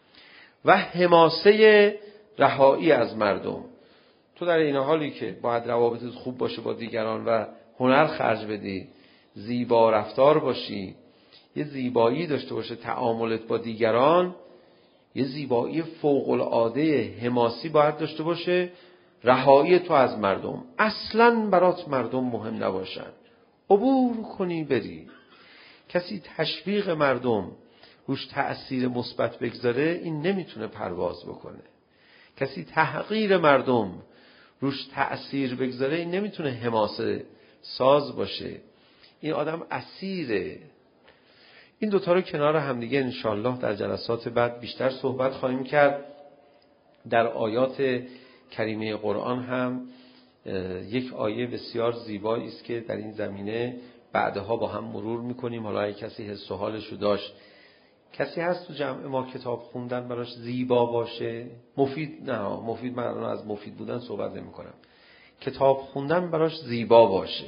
و حماسه رهایی از مردم. تو در این حالی که باید روابطت خوب باشه با دیگران و هنر خرج بدی، زیبا رفتار باشی، یه زیبایی داشته باشه تعاملت با دیگران، یه زیبایی فوق العاده حماسی باید داشته باشه. رهایی تو از مردم، اصلاً برات مردم مهم نباشن، عبور کنی بری. کسی تشویق مردم روش تأثیر مثبت بگذاره این نمیتونه پرواز بکنه. کسی تحقیر مردم روش تأثیر بگذاره این نمیتونه حماسه ساز باشه. این آدم اسیره. این دوتا رو کنار همدیگه انشالله در جلسات بعد بیشتر صحبت خواهیم کرد. در آیات کریمه قرآن هم یک آیه بسیار زیبایی است که در این زمینه بعدها با هم مرور میکنیم. حالا اگه کسی حس و حالشو داشت، کسی هست تو جمع ما کتاب خوندن براش زیبا باشه، مفید نه مفید، من از مفید بودن صحبت نمی کنم، کتاب خوندن براش زیبا باشه،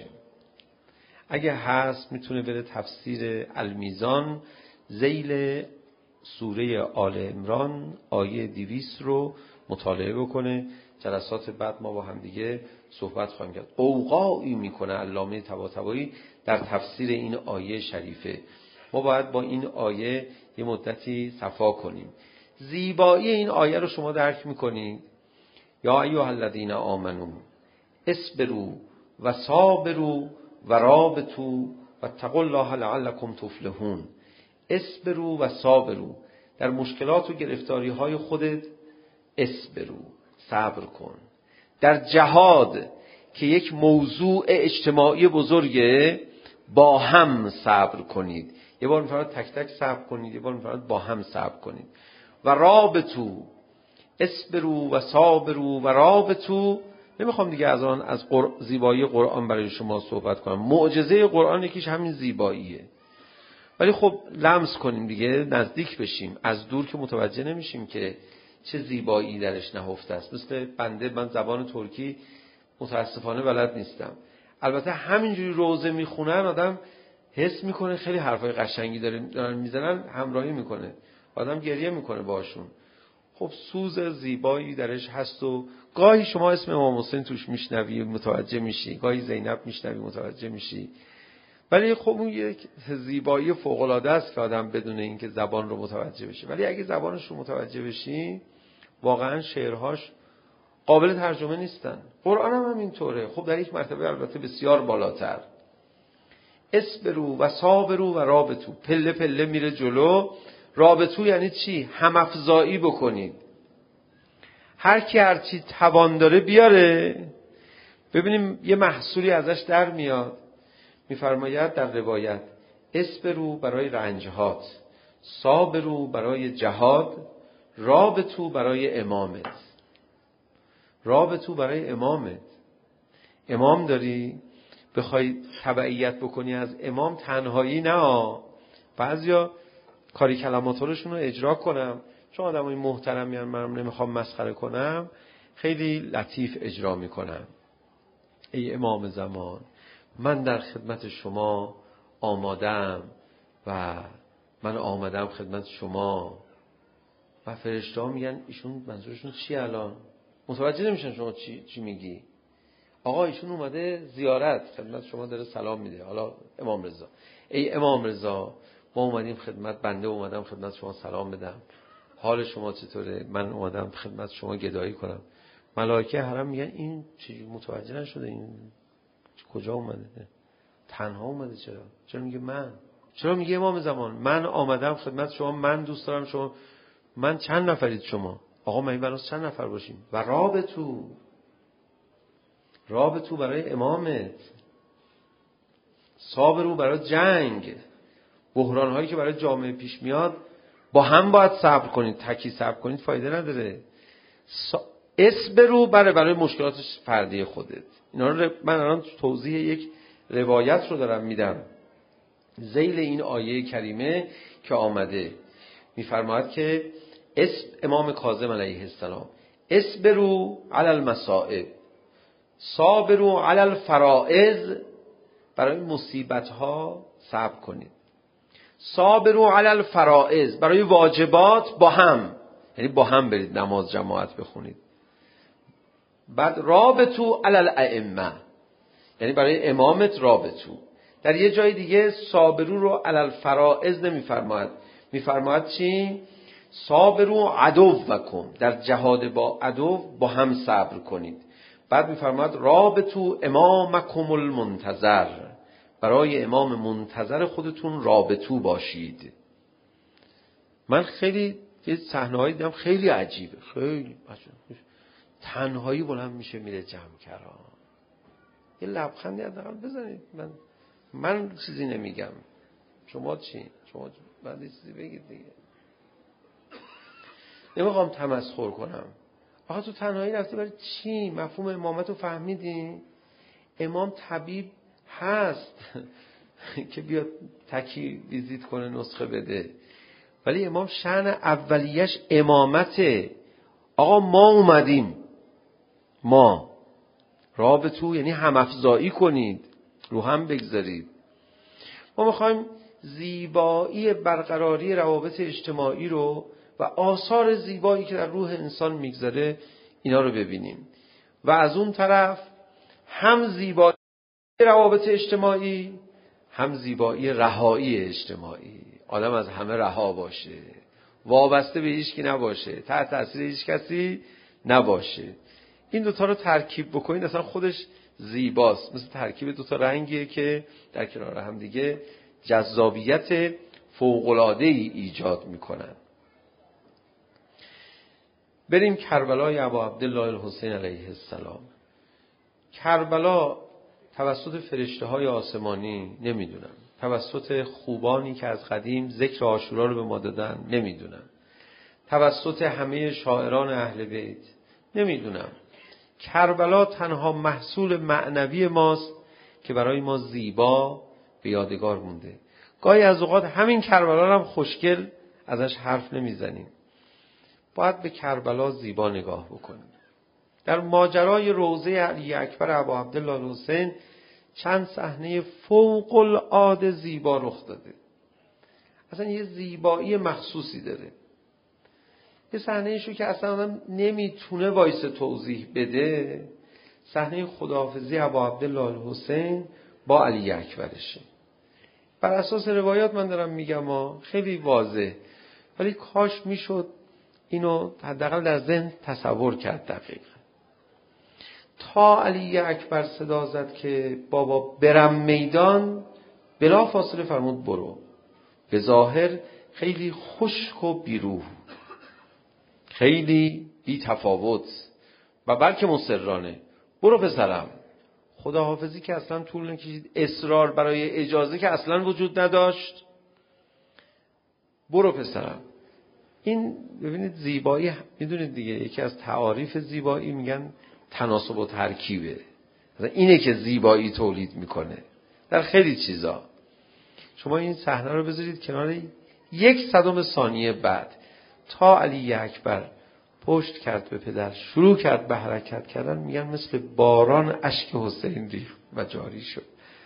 اگه هست میتونه بره تفسیر المیزان ذیل سوره آل عمران آیه دویست رو مطالعه بکنه. جلسات بعد ما با هم دیگه صحبت خواهیم کرد. اوقاعی میکنه علامه طباطبایی در تفسیر این آیه شریفه. ما باید با این آیه یه مدتی صفا کنیم. زیبایی این آیه رو شما درک میکنید. یا ایها الذین آمنو اصبروا و صابروا و رابطوا واتقوا الله لعلکم تفلحون. اصبروا و صابروا، در مشکلات و گرفتاری های خودت اصبروا، صبر کن. در جهاد که یک موضوع اجتماعی بزرگه با هم صبر کنید. یه بار میفرماد تک تک صبر کنید، یه بار میفرماد با هم صبر کنید. و رابطوا، اصبروا و صابروا و رابطوا. نمیخوام دیگه از آن از قر... زیبایی قرآن برای شما صحبت کنم. معجزه قرآن یکیش همین زیباییه. ولی خب لمس کنیم دیگه، نزدیک بشیم. از دور که متوجه نمیشیم که چه زیبایی درش نهفته است. مثل بنده، من زبان ترکی متاسفانه بلد نیستم. البته همینجوری روزه میخونن آدم حس میکنه خیلی حرفای قشنگی دارن میزنن، همراهی میکنه، آدم گریه میکنه باشون. خب سوز زیبایی درش هست و گاهی شما اسم امام حسین توش میشنوی متوجه میشی، گاهی زینب میشنوی متوجه میشی. ولی خب اون یک زیبایی فوق العاده است که آدم بدون اینکه زبان رو متوجه بشه. ولی اگه زبانش رو متوجه بشی واقعا شعرهاش قابل ترجمه نیستن. قرآن هم همینطوره. خب در یک مرتبه البته بسیار بالاتر. اصبروا و صابروا و رابطوا، پله پله میره جلو. رابطو یعنی چی؟ هم افزایی بکنید. هر کی هر چی توان داره بیاره، ببینیم یه محصولی ازش در میاد. میفرماید در روایت اصبروا برای رنجهات، صابروا برای جهاد، رابطو برای امامت. رابطو برای امامت. امام داری بخوای تبعیت بکنی از امام، تنهایی نه. بعضیا کاری کلماتشون رو اجرا کنم، چون آدمای محترمی هم من نمیخوام مسخره کنم، خیلی لطیف اجرا میکنم. ای امام زمان، من در خدمت شما آمادم و من آمدم خدمت شما. و فرشته ها میگن ایشون منظورشون چی الان؟ متوجه نمیشن شما چی چی میگی. آقا ایشون اومده زیارت خدمت شما، داره سلام میده. حالا امام رضا، ای امام رضا ما اومدیم خدمت، بنده اومدم خدمت شما سلام بدم، حال شما چطوره؟ من اومدم خدمت شما گدایی کنم. ملائکه حرم میگن این چی متوجه نشده، این کجا اومده؟ تنها اومده. چرا؟ چرا میگه من؟ چرا میگه امام زمان من آمدم خدمت شما، من دوست دارم شما، من چند نفرید شما؟ آقا من براس چند نفر باشیم؟ و رابطو رابطو برای امامت، صابرو برای جنگ، بحران هایی که برای جامعه پیش میاد با هم باید صبر کنید. تکی صبر کنید فایده نداره. اصبرو برای برای مشکلات فردی خودت. اینا رو من الان توضیح یک روایت رو دارم میدم ذیل این آیه کریمه که آمده. میفرماید که اسم امام کاظم علیه السلام اصبرو علی المصائب صابرو علی الفرائض، برای مصیبت ها صبر کنید. صابرو علی الفرائض، برای واجبات با هم، یعنی با هم برید نماز جماعت بخونید. بعد رابطو علی الائمه، یعنی برای امامت رابطو. در یه جای دیگه صابرو رو علی الفرائض نمیفرماید، میفرماید چی؟ صابرو عدوکم، در جهاد با عدو با هم صبر کنید. بعد میفرماید رابطو امامکم المنتظر، برای امام منتظر خودتون رابطو باشید. من خیلی یه صحنه‌هایی دیدم خیلی عجیبه، خیلی تنهایی بلند میشه میره جمع کرا. یه لبخندی حداقل بزنید. من من چیزی نمیگم، شما چی؟ شما بعد چیزی بگید دیگه. نمیخوام تمسخر کنم. آخه تو تنهایی رفتی برای چی؟ مفهوم امامت رو فهمیدی؟ امام طبیب هست که بیاد تکی ویزیت کنه نسخه بده، ولی امام شأن اولیش امامته. آقا ما اومدیم، ما رابطو یعنی هم افزایی کنید، رو هم بگذارید. ما میخوایم زیبایی برقراری روابط اجتماعی رو و آثار زیبایی که در روح انسان میگذاره اینا رو ببینیم، و از اون طرف هم زیبایی روابط اجتماعی، هم زیبایی رهایی اجتماعی. آدم از همه رها باشه، وابسته به هیچ کی نباشه، تحت تاثیر هیچ کسی نباشه. این دوتا رو ترکیب بکنید اصلا خودش زیباست. مثل ترکیب دوتا رنگیه که در کنار هم دیگه جذابیت فوق‌العاده‌ای ایجاد میکنن. بریم کربلای ابا عبدالله الحسین علیه السلام. کربلا توسط فرشته های آسمانی نمیدونم، توسط خوبانی که از قدیم ذکر عاشورا رو به ما دادن نمیدونم، توسط همه شاعران اهل بیت نمیدونم، کربلا تنها محصول معنوی ماست که برای ما زیبا به یادگار مونده. گاهی از اوقات همین کربلا هم خوشگل ازش حرف نمیزنیم. باید به کربلا زیبا نگاه بکنیم. در ماجرای روضه علی اکبر ابا عبدالله الحسین چند صحنه فوق العاده زیبا رخ داده. اصلا یه زیبایی مخصوصی داره. یه صحنه‌ایشو که اصلا آدم نمیتونه وایسه توضیح بده، صحنه خداحافظی ابا عبدالله الحسین با علی اکبرشه. بر اساس روایات من دارم میگم ها، خیلی واضح، ولی کاش میشد اینو حداقل در ذهن تصور کرد دقیقا. تا علی اکبر صدا زد که بابا برم میدان، بلا فاصله فرمود برو. به ظاهر خیلی خشک و بیروح، خیلی بی تفاوت و بلکه مصرانه، برو پسرم. خداحافظی که اصلا طول نکشید، اصرار برای اجازه که اصلا وجود نداشت، برو پسرم. این ببینید زیبایی، میدونید دیگه یکی از تعاریف زیبایی میگن تناسب و ترکیبه. اینه که زیبایی تولید میکنه در خیلی چیزا. شما این صحنه رو بذارید کنار، یک صدم ثانیه بعد تا علی اکبر پشت کرد به پدر، شروع کرد به حرکت کردن، میگن مثل باران اشک حسین ریخت و جاری شد.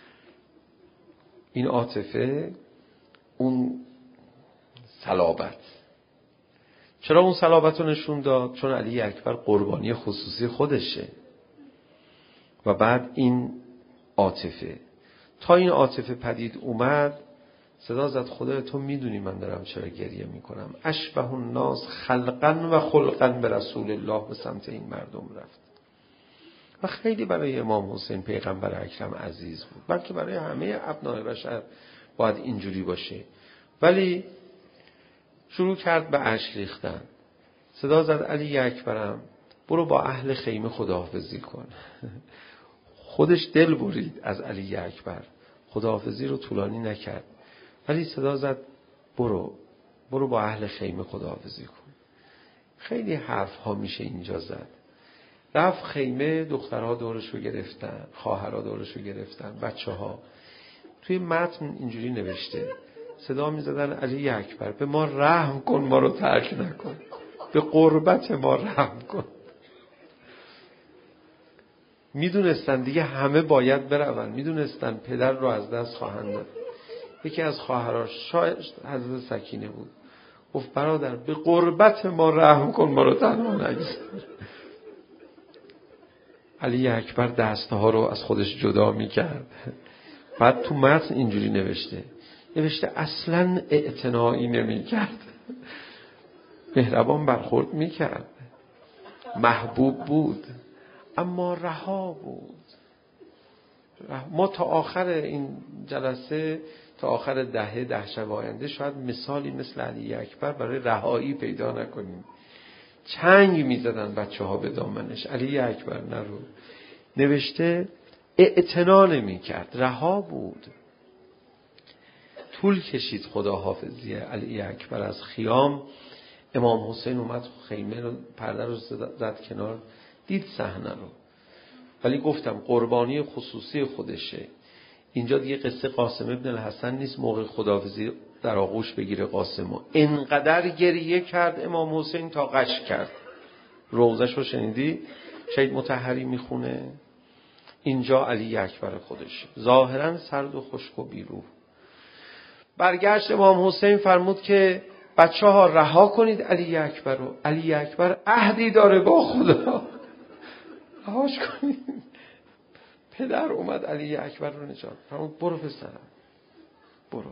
این عاطفه، اون صلابت. چرا اون صلابت رو نشون داد؟ چون علی اکبر قربانی خصوصی خودشه و بعد این عاطفه. تا این عاطفه پدید اومد صدا زد خدای تو میدونی من دارم چرا گریه میکنم. اشبه الناس خلقا و خلقا به رسول الله به سمت این مردم رفت و خیلی برای امام حسین پیغمبر اکرم عزیز بود، بلکه برای همه ابناء بشر باید اینجوری باشه. ولی شروع کرد به اشک ریختن. صدا زد علی اکبرم برو با اهل خیمه خداحافظی کن. خودش دل برید از علی اکبر، خداحافظی رو طولانی نکرد، ولی صدا زد برو برو با اهل خیمه خداحافظی کن. خیلی حرف ها میشه اینجا زد. رفت خیمه، دخترها دورش رو گرفتن، خواهرها دورش رو گرفتن، بچه ها. توی متن اینجوری نوشته صدا میزدن علی اکبر به ما رحم کن، ما رو ترک نکن، به قربت ما رحم کن. میدونستن دیگه همه باید برون، میدونستن پدر رو از دست خواهند داد. یکی از خواهرش شاید حضرت سکینه بود، گفت برادر به قربت ما رحم کن، ما رو تنها نگذار. علی اکبر دستها رو از خودش جدا میکرد. بعد تو متن اینجوری نوشته نوشته اصلاً اعتنایی نمیکرد، مهربان برخورد میکرد، محبوب بود اما رها بود. ما تا آخر این جلسه، تا آخر دهه ده شب آینده شاید مثالی مثل علی اکبر برای رهایی پیدا نکنیم. چنگ میزدن بچه ها به دامنش، علی اکبر نرو. نوشته اعتنا نمیکرد، رها بود. طول کشید خدا حافظی علی اکبر از خیام. امام حسین اومد خیمه رو، پرده رو زد کنار، دید صحنه رو، ولی گفتم قربانی خصوصی خودشه. اینجا دیگه قصه قاسم ابن الحسن نیست موقع خداحافظی در آغوش بگیره قاسمو. انقدر گریه کرد امام حسین تا غش کرد. روضه‌ش رو شنیدی؟ شهید مطهری میخونه اینجا علی اکبر خودش ظاهرا سرد و خشک و بیروح. برگشت امام حسین فرمود که بچه ها رها کنید علی اکبر رو. علی اکبر عهدی داره با خدا، رهاش کنید. پدر اومد علی اکبر رو نجات فرمود برو پسرم برو.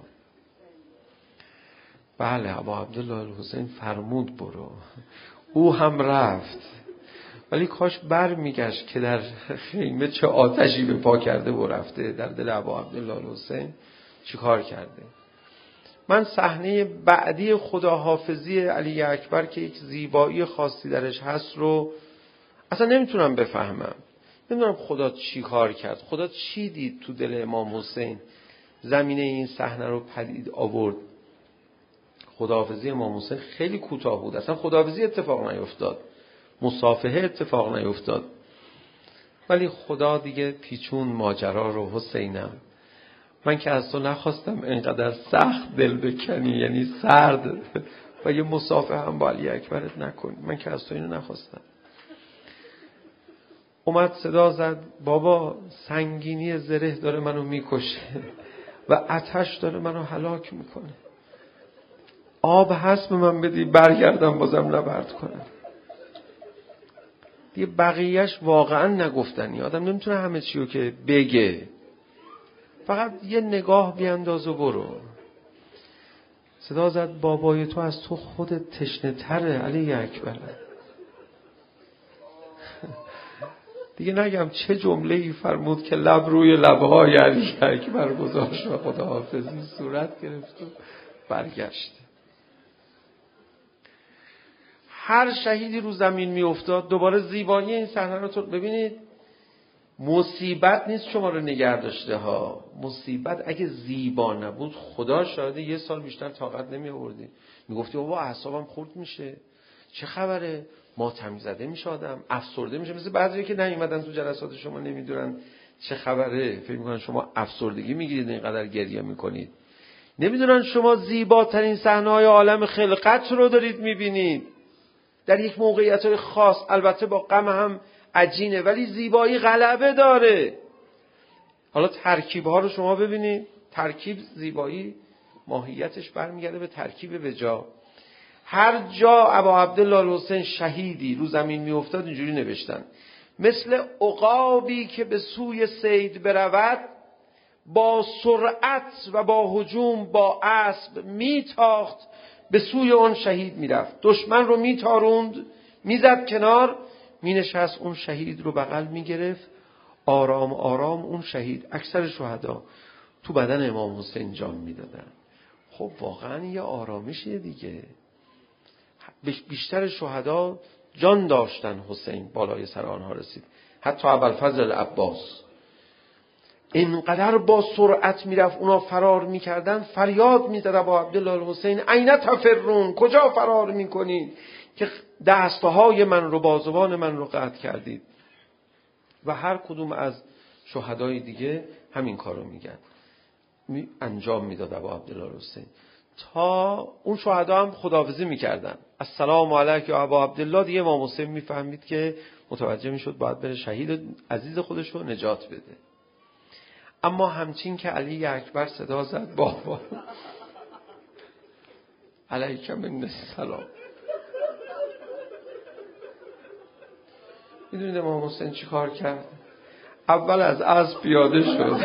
بله ابا عبدالله الحسین فرمود برو، او هم رفت. ولی کاش بر میگشت که در خیمه چه آتشی به پا کرده و رفته در دل ابا عبدالله الحسین چی کار کرده. من صحنه بعدی خداحافظی علی اکبر که یک زیبایی خاصی درش هست رو اصلا نمیتونم بفهمم. نمیدونم خدا چی کار کرد، خدا چی دید تو دل امام حسین زمینه این صحنه رو پدید آورد. خداحافظی امام حسین خیلی کوتاه بود، اصلا خداحافظی اتفاق نیفتاد، مصافحه اتفاق نیفتاد، ولی خدا دیگه پیچون ماجرا رو. حسینم من که از تو نخواستم اینقدر سخت دل بکنی، یعنی سرد، و یه مصافحه هم با علی اکبرت نکنی، من که از تو اینو نخواستم. اومد صدا زد بابا سنگینی زره داره منو میکشه و آتش داره منو هلاک میکنه، آب هست به من بدی برگردم بازم نبرد کنم. دیگه بقیهش واقعا نگفتنی، آدم نمیتونه همه چیو که بگه، فقط یه نگاه بیانداز و برو. صدا زد بابای تو از تو خودت تشنه تره علی اکبر. دیگه نگم چه جمله‌ای فرمود که لب روی لبهای علی اکبر گذاشت و خداحافظی صورت گرفت و برگشت. هر شهیدی رو زمین می افتاد دوباره زیبایی این صحنه رو تو ببینید. مصیبت نیست شما رو نگه داشته ها، مصیبت اگه زیبا نبود خدا شاید یه سال بیشتر طاقت نمی آوردی. میگفتی بابا اعصابم خورد میشه، چه خبره، ماتم زده میشه، آدم افسرده میشه. مثل بعضیا که نیومدن تو جلسات شما نمیدونن چه خبره، فکر میکنن شما افسردگی میگیرید اینقدر گریه میکنید. نمیدونن شما زیباترین صحنه‌های عالم خلقت رو دارید میبینید در یک موقعیت‌های خاص، البته با غم هم عجینه ولی زیبایی غلبه داره. حالا ترکیب‌ها رو شما ببینید، ترکیب زیبایی ماهیتش برمیگرده به ترکیب به جا. هر جا ابا عبدالله الحسین شهیدی رو زمین می افتاد اینجوری نوشتن: مثل عقابی که به سوی صید برود، با سرعت و با هجوم با اسب میتاخت به سوی اون شهید میرفت، دشمن رو میتاروند، میزد کنار، مینشست، اون شهید رو بغل میگرفت، آرام آرام اون شهید. اکثر شهدا تو بدن امام حسین جان میدادن. خب واقعا یه آرامشیه دیگه. بیشتر شهدا جان داشتن، حسین بالای سر آنها رسید. حتی ابوالفضل عباس اینقدر با سرعت میرفت، اونا فرار میکردن، فریاد میزد با عبدالله الحسین: این تفرون، کجا فرار میکنید که دستهای من رو، بازوان من رو قطع کردید؟ و هر کدوم از شهدای دیگه همین کارو میگن، می انجام میداد ابو عبدالله الحسین. تا اون شهدا هم خداحافظی میکردن: السلام علیک یا ابا عبدالله. دیگه امام حسین میفهمید که متوجه میشد باید بره شهید عزیز خودش رو نجات بده. اما همچین که علی اکبر صدا زد: بابا علیک من السلام. میدونید امام حسین چی کار کرد؟ اول از اسب پیاده شد،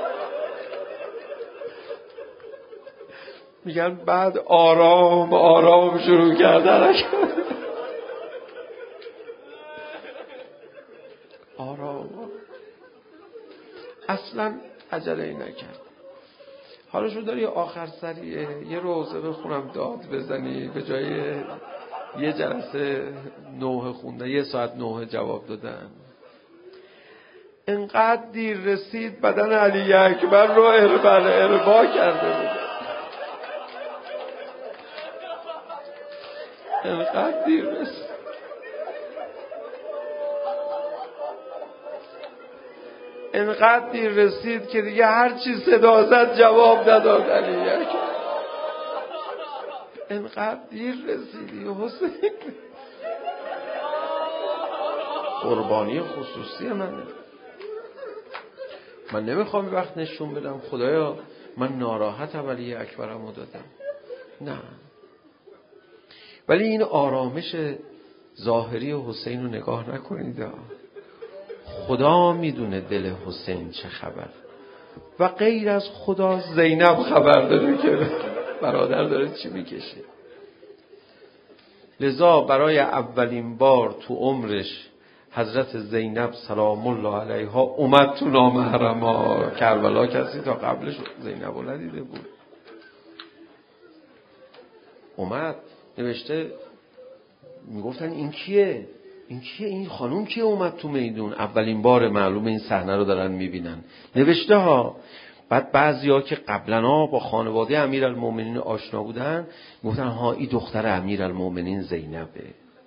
میگن بعد آرام آرام شروع کردن آرام، اصلا عجله نکرد. حالا شو داری آخر سریه یه روزه بخونم داد بزنی به جای یه جلسه نوه خوندن، یه ساعت نوه جواب دادن. انقدر دیر رسید بدن علی اکبر رو اربل اربا کرده بود. انقدر دیر رسید انقدر دیر رسید که دیگه هر چی صدا زد جواب نداد علی اکبر. انقدر دیر رسیدی حسین. قربانی خصوصی منه. من نمیخوام وقت نشون بدم خدایا من ناراحتم علی اکبرمو دادم، نه. ولی این آرامش ظاهری حسین رو نگاه نکنید. خدا میدونه دل حسین چه خبر، و غیر از خدا زینب خبر داره که برادر داره چی میکشه. لذا برای اولین بار تو عمرش حضرت زینب سلام الله علیها اومد تو نامحرما کربلا. کسی تا قبلش زینب رو ندیده بود. اومد، نوشته، میگفتن این کیه؟ این کیه؟ این خانوم کیه اومد تو میدون؟ اولین بار معلومه این صحنه رو دارن میبینن. نوشته ها. بعد بعضیا که قبلا با خانواده امیرالمومنین آشنا بودن گفتن ها این دختر امیرالمومنین زینبه.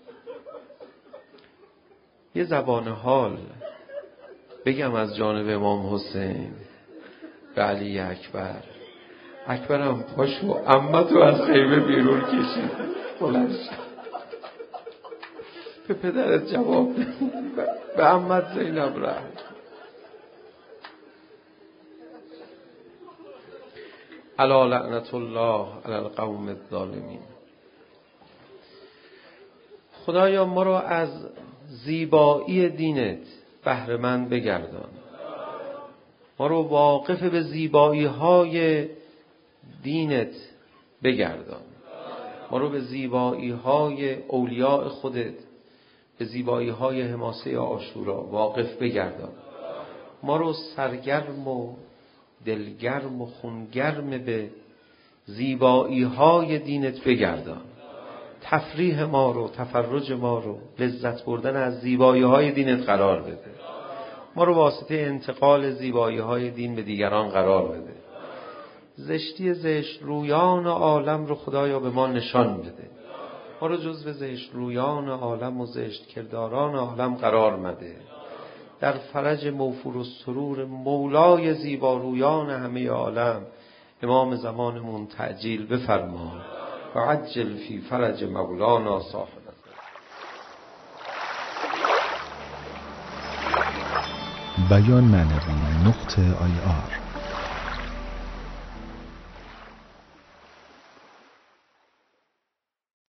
یه زبان حال بگم از جانب امام حسین به علی اکبر: اکبرم پاشو عمتو از خیمه بیرون کشید، بلند شد به پدرت جواب به عمت زینب رفت. الا لعنت الله علی القوم الظالمین. خدایا ما رو از زیبایی دینت بهره مند بگردان، ما رو واقف به زیبایی های دینت بگردان، ما رو به زیبایی های اولیاء خودت، به زیبایی های حماسه عاشورا واقف بگردان، ما رو سرگرم و دلگرم و خونگرم به زیبایی های دینت بگردان. تفریح ما رو، تفرج ما رو، لذت بردن از زیبایی های دینت قرار بده. ما رو واسطه انتقال زیبایی های دین به دیگران قرار بده. زشتی زشت رویان عالم رو خدایا به ما نشان بده. ما رو جزو زشت رویان عالم و زشت کرداران عالم قرار مده. در فرج موفور و سرور مولای زیبا رویان همه عالم امام زمانمون تعجیل بفرما و عجل فی فرج مولانا صاحب. بیان معنوی نقطه آی آر